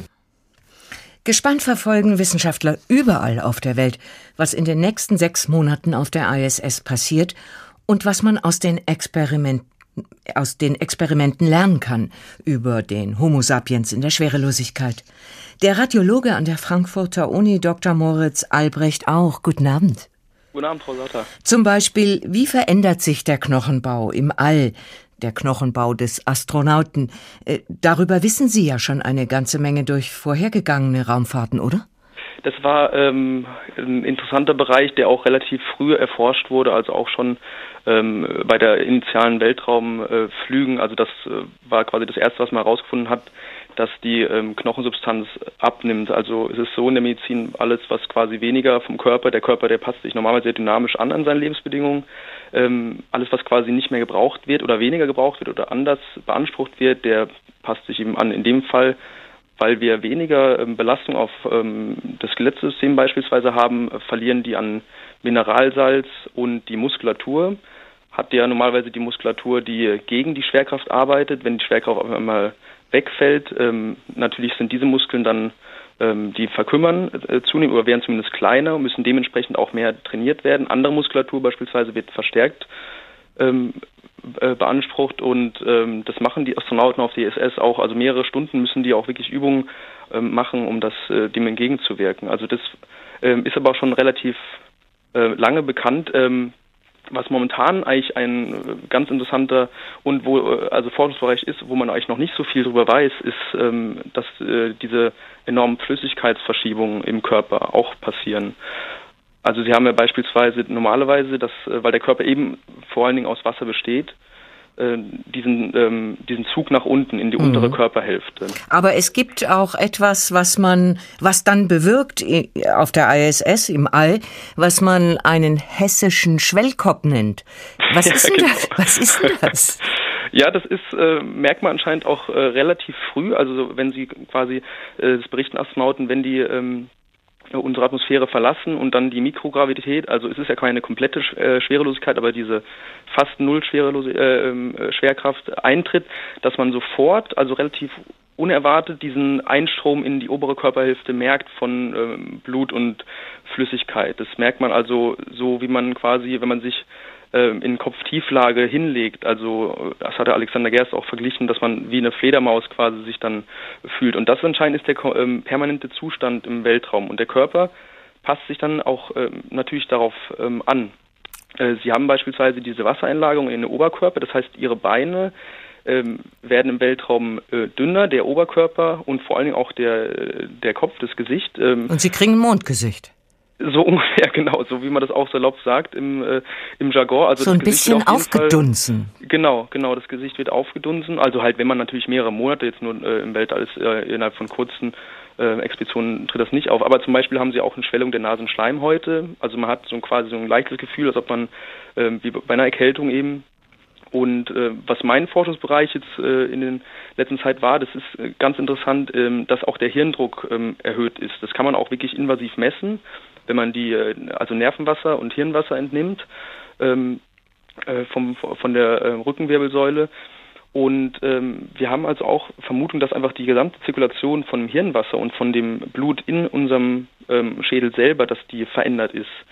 Gespannt verfolgen Wissenschaftler überall auf der Welt, was in den nächsten sechs Monaten auf der I S S passiert und was man aus den Experimenten aus den Experimenten lernen kann über den Homo sapiens in der Schwerelosigkeit. Der Radiologe an der Frankfurter Uni Doktor Moritz Albrecht auch. Guten Abend. Guten Abend, Frau Sauter. Zum Beispiel, wie verändert sich der Knochenbau im All, der Knochenbau des Astronauten? Äh, darüber wissen Sie ja schon eine ganze Menge durch vorhergegangene Raumfahrten, oder? Das war ähm, ein interessanter Bereich, der auch relativ früh erforscht wurde, also auch schon ähm, bei der initialen Weltraumflügen. Äh, also das äh, war quasi das Erste, was man herausgefunden hat, dass die ähm, Knochensubstanz abnimmt. Also es ist so in der Medizin, alles, was quasi weniger vom Körper, der Körper, der passt sich normalerweise sehr dynamisch an an seine Lebensbedingungen. Ähm, alles, was quasi nicht mehr gebraucht wird oder weniger gebraucht wird oder anders beansprucht wird, der passt sich eben an. In dem Fall, weil wir weniger ähm, Belastung auf ähm, das Skelettsystem beispielsweise haben, äh, verlieren die an Mineralsalz und die Muskulatur. Hat ja normalerweise die Muskulatur, die gegen die Schwerkraft arbeitet. Wenn die Schwerkraft auf einmal wegfällt, ähm, natürlich sind diese Muskeln dann, ähm, die verkümmern äh, zunehmend oder werden zumindest kleiner und müssen dementsprechend auch mehr trainiert werden. Andere Muskulatur beispielsweise wird verstärkt ähm, äh, beansprucht und ähm, das machen die Astronauten auf der I S S auch. Also mehrere Stunden müssen die auch wirklich Übungen ähm, machen, um das äh, dem entgegenzuwirken. Also das ähm, ist aber auch schon relativ äh, lange bekannt. Ähm, Was momentan eigentlich ein ganz interessanter und wo also Forschungsbereich ist, wo man eigentlich noch nicht so viel drüber weiß, ist, ähm, dass äh, diese enormen Flüssigkeitsverschiebungen im Körper auch passieren. Also Sie haben ja beispielsweise normalerweise, dass, äh, weil der Körper eben vor allen Dingen aus Wasser besteht, äh, diesen ähm, diesen Zug nach unten in die mhm. untere Körperhälfte. Aber es gibt auch etwas, was man, was dann bewirkt auf der I S S im All, was man einen hessischen Schwellkopf nennt. Was ist denn das? Was ist denn das? Ja, das ist, äh, merkt man anscheinend auch äh, relativ früh. Also wenn Sie quasi, äh, das berichten Astronauten, wenn die ähm, unsere Atmosphäre verlassen und dann die Mikrogravität, also es ist ja keine komplette äh, Schwerelosigkeit, aber diese fast null Schwerelose, äh, Schwerkraft eintritt, dass man sofort, also relativ unerwartet, diesen Einstrom in die obere Körperhälfte merkt von ähm, Blut und Flüssigkeit. Das merkt man also so, wie man quasi, wenn man sich ähm, in Kopftieflage hinlegt, also das hatte Alexander Gerst auch verglichen, dass man wie eine Fledermaus quasi sich dann fühlt. Und das anscheinend ist der ähm, permanente Zustand im Weltraum. Und der Körper passt sich dann auch ähm, natürlich darauf ähm, an. Äh, Sie haben beispielsweise diese Wassereinlagerung in den Oberkörper, das heißt, Ihre Beine ähm, werden im Weltraum äh, dünner, der Oberkörper und vor allen Dingen auch der, der Kopf, das Gesicht. Ähm, und Sie kriegen ein Mondgesicht. So ungefähr, genau, so wie man das auch salopp sagt im, äh, im Jargon. Also so ein das bisschen auf aufgedunsen. Fall, genau, genau, das Gesicht wird aufgedunsen. Also halt, wenn man natürlich mehrere Monate jetzt nur äh, im Weltall ist, äh, innerhalb von kurzen äh, Expeditionen tritt das nicht auf. Aber zum Beispiel haben sie auch eine Schwellung der Nasenschleimhäute. Also man hat so ein, quasi so ein leichtes Gefühl, als ob man äh, wie bei einer Erkältung eben. Und äh, was mein Forschungsbereich jetzt äh, in der letzten Zeit war, das ist äh, ganz interessant, äh, dass auch der Hirndruck äh, erhöht ist. Das kann man auch wirklich invasiv messen, wenn man die, äh, also Nervenwasser und Hirnwasser entnimmt ähm, äh, vom, von der äh, Rückenwirbelsäule. Und ähm, wir haben also auch Vermutung, dass einfach die gesamte Zirkulation von dem Hirnwasser und von dem Blut in unserem ähm, Schädel selber, dass die verändert ist.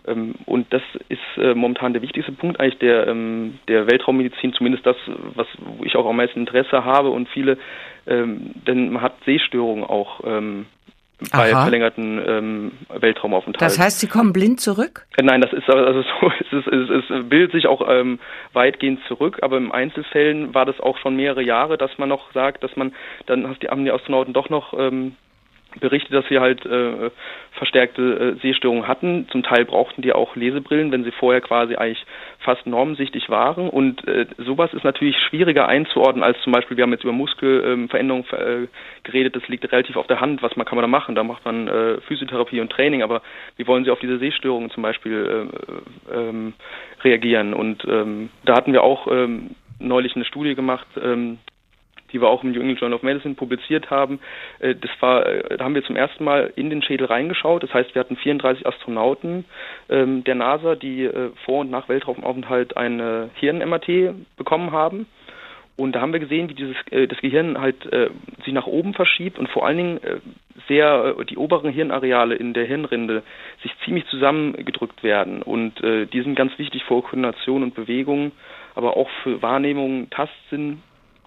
Ähm, und das ist äh, momentan der wichtigste Punkt eigentlich der, ähm, der Weltraummedizin, zumindest das, was wo ich auch am meisten Interesse habe und viele, ähm, denn man hat Sehstörungen auch ähm, bei Aha. verlängerten ähm, Weltraumaufenthalten. Das heißt, Sie kommen blind zurück? Äh, Nein, das ist also so, es, ist, es, ist, es bildet sich auch ähm, weitgehend zurück, aber im Einzelfällen war das auch schon mehrere Jahre, dass man noch sagt, dass man, dann hast die, haben die Astronauten doch noch ähm, berichtet, dass sie halt äh, verstärkte äh, Sehstörungen hatten. Zum Teil brauchten die auch Lesebrillen, wenn sie vorher quasi eigentlich fast normsichtig waren. Und äh, sowas ist natürlich schwieriger einzuordnen als zum Beispiel, wir haben jetzt über Muskelveränderungen äh, geredet, das liegt relativ auf der Hand. Was man, kann man da machen? Da macht man äh, Physiotherapie und Training, aber wie wollen sie auf diese Sehstörungen zum Beispiel äh, ähm, reagieren? Und ähm, da hatten wir auch ähm, neulich eine Studie gemacht, ähm, die wir auch im New England Journal of Medicine publiziert haben. Das war, da haben wir zum ersten Mal in den Schädel reingeschaut. Das heißt, wir hatten vierunddreißig Astronauten ähm, der NASA, die äh, vor und nach Weltraumaufenthalt eine Hirn-M R T bekommen haben. Und da haben wir gesehen, wie dieses äh, das Gehirn halt äh, sich nach oben verschiebt und vor allen Dingen äh, sehr äh, die oberen Hirnareale in der Hirnrinde sich ziemlich zusammengedrückt werden. Und äh, die sind ganz wichtig für Koordination und Bewegung, aber auch für Wahrnehmung, Tastsinn.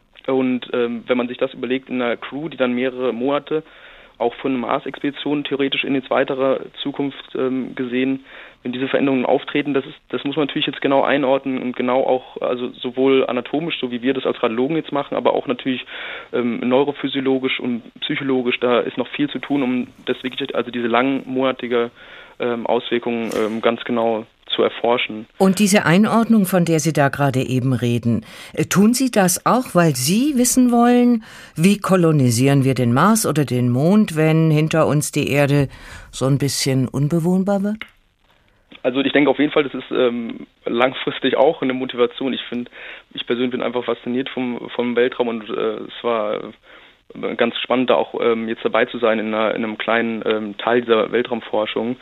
Und ähm, wenn man sich das überlegt in einer Crew, die dann mehrere Monate auch für eine Mars-Expedition theoretisch in jetzt weiterer Zukunft ähm, gesehen, wenn diese Veränderungen auftreten, das ist, das muss man natürlich jetzt genau einordnen und genau auch, also sowohl anatomisch, so wie wir das als Radiologen jetzt machen, aber auch natürlich ähm, neurophysiologisch und psychologisch, da ist noch viel zu tun, um das wirklich, also diese langmonatige ähm, Auswirkungen ähm, ganz genau zu erforschen. Und diese Einordnung, von der Sie da gerade eben reden, tun Sie das auch, weil Sie wissen wollen, wie kolonisieren wir den Mars oder den Mond, wenn hinter uns die Erde so ein bisschen unbewohnbar wird? Also ich denke auf jeden Fall, das ist ähm, langfristig auch eine Motivation. Ich finde, ich persönlich bin einfach fasziniert vom, vom Weltraum und äh, es war ganz spannend, da auch ähm, jetzt dabei zu sein in, einer, in einem kleinen ähm, Teil dieser Weltraumforschung.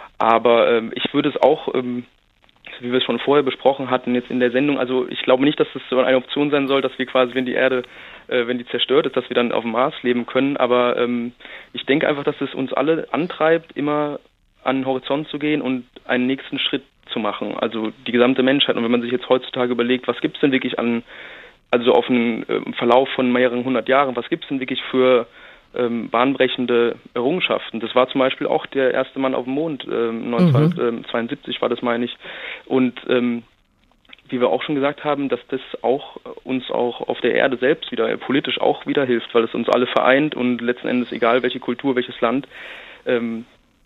Aber ähm, ich würde es auch, ähm, wie wir es schon vorher besprochen hatten, jetzt in der Sendung, also ich glaube nicht, dass das so eine Option sein soll, dass wir quasi, wenn die Erde, äh, wenn die zerstört ist, dass wir dann auf dem Mars leben können. Aber ähm, ich denke einfach, dass es uns alle antreibt, immer an den Horizont zu gehen und einen nächsten Schritt zu machen. Also die gesamte Menschheit. Und wenn man sich jetzt heutzutage überlegt, was gibt es denn wirklich an, also auf einen äh, Verlauf von mehreren hundert Jahren, was gibt es denn wirklich für Ähm, bahnbrechende Errungenschaften. Das war zum Beispiel auch der erste Mann auf dem Mond, ähm, neunzehnhundertzweiundsiebzig war das, meine ich. Und ähm, wie wir auch schon gesagt haben, dass das auch uns auch auf der Erde selbst wieder politisch auch wieder hilft, weil es uns alle vereint und letzten Endes egal welche Kultur, welches Land, ähm,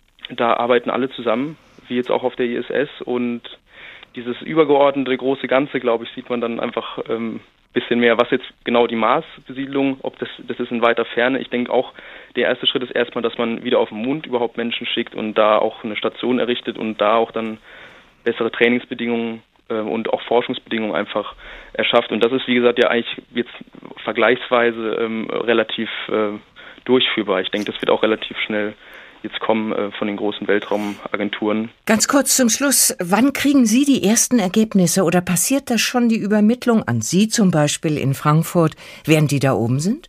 da arbeiten alle zusammen, wie jetzt auch auf der I S S und dieses übergeordnete große Ganze, glaube ich, sieht man dann einfach ähm, bisschen mehr, was jetzt genau die Mars-Besiedlung, ob das, das ist in weiter Ferne. Ich denke auch, der erste Schritt ist erstmal, dass man wieder auf den Mond überhaupt Menschen schickt und da auch eine Station errichtet und da auch dann bessere Trainingsbedingungen äh, und auch Forschungsbedingungen einfach erschafft. Und das ist, wie gesagt, ja eigentlich jetzt vergleichsweise ähm, relativ äh, durchführbar. Ich denke, das wird auch relativ schnell jetzt kommen äh, von den großen Weltraumagenturen. Ganz kurz zum Schluss, wann kriegen Sie die ersten Ergebnisse oder passiert das schon die Übermittlung an Sie zum Beispiel in Frankfurt, während die da oben sind?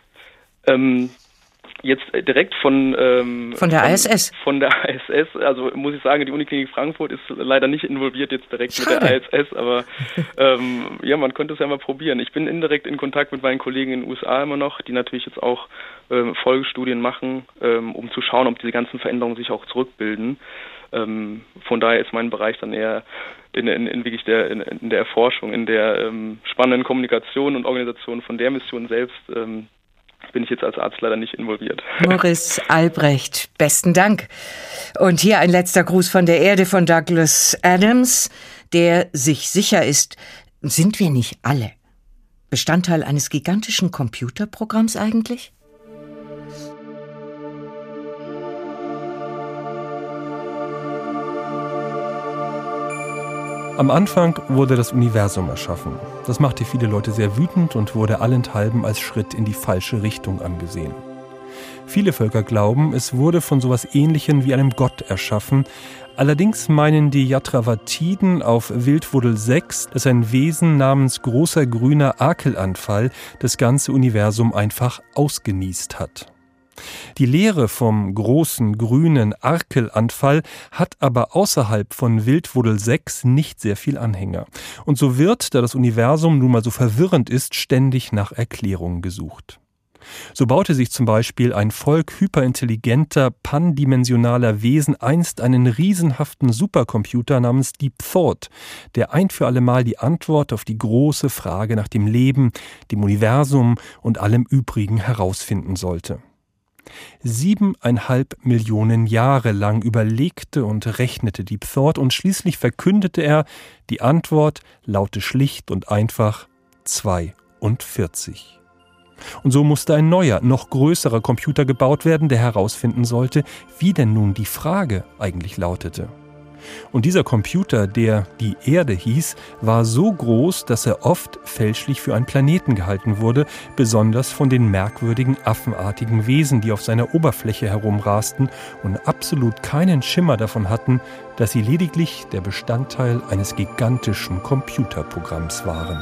Ähm, jetzt direkt von... Ähm, von der von, I S S? Von der I S S, also muss ich sagen, die Uniklinik Frankfurt ist leider nicht involviert jetzt direkt Schade. mit der I S S, aber ähm, ja, man könnte es ja mal probieren. Ich bin indirekt in Kontakt mit meinen Kollegen in den U S A immer noch, die natürlich jetzt auch ähm, Folgestudien machen, ähm, um zu schauen, ob diese ganzen Veränderungen sich auch zurückbilden. Ähm, von daher ist mein Bereich dann eher in, in, in wirklich der, in, in der Erforschung, in der ähm, spannenden Kommunikation und Organisation von der Mission selbst. Ähm, bin ich jetzt als Arzt leider nicht involviert. Maurice Albrecht, besten Dank. Und hier ein letzter Gruß von der Erde von Douglas Adams, der sich sicher ist, sind wir nicht alle Bestandteil eines gigantischen Computerprogramms eigentlich? Am Anfang wurde das Universum erschaffen. Das machte viele Leute sehr wütend und wurde allenthalben als Schritt in die falsche Richtung angesehen. Viele Völker glauben, es wurde von sowas Ähnlichem wie einem Gott erschaffen. Allerdings meinen die Yatravantiden auf Wildwuddel sechs, dass ein Wesen namens großer grüner Akelanfall das ganze Universum einfach ausgenießt hat. Die Lehre vom großen grünen Arkel-Anfall hat aber außerhalb von Wildwuddel sechs nicht sehr viel Anhänger. Und so wird, da das Universum nun mal so verwirrend ist, ständig nach Erklärungen gesucht. So baute sich zum Beispiel ein Volk hyperintelligenter, pandimensionaler Wesen einst einen riesenhaften Supercomputer namens Deep Thought, der ein für allemal die Antwort auf die große Frage nach dem Leben, dem Universum und allem Übrigen herausfinden sollte. Siebeneinhalb Millionen Jahre lang überlegte und rechnete Deep Thought und schließlich verkündete er, die Antwort laute schlicht und einfach zweiundvierzig. Und so musste ein neuer, noch größerer Computer gebaut werden, der herausfinden sollte, wie denn nun die Frage eigentlich lautete. Und dieser Computer, der die Erde hieß, war so groß, dass er oft fälschlich für einen Planeten gehalten wurde, besonders von den merkwürdigen affenartigen Wesen, die auf seiner Oberfläche herumrasten und absolut keinen Schimmer davon hatten, dass sie lediglich der Bestandteil eines gigantischen Computerprogramms waren.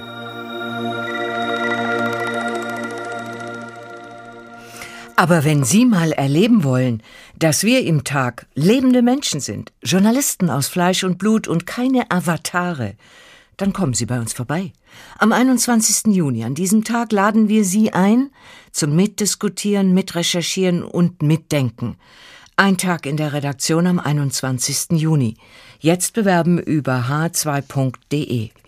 Aber wenn Sie mal erleben wollen, dass wir im Tag lebende Menschen sind, Journalisten aus Fleisch und Blut und keine Avatare, dann kommen Sie bei uns vorbei. Am einundzwanzigsten Juni, an diesem Tag, laden wir Sie ein zum Mitdiskutieren, Mitrecherchieren und Mitdenken. Ein Tag in der Redaktion am einundzwanzigsten Juni. Jetzt bewerben über h zwei punkt de.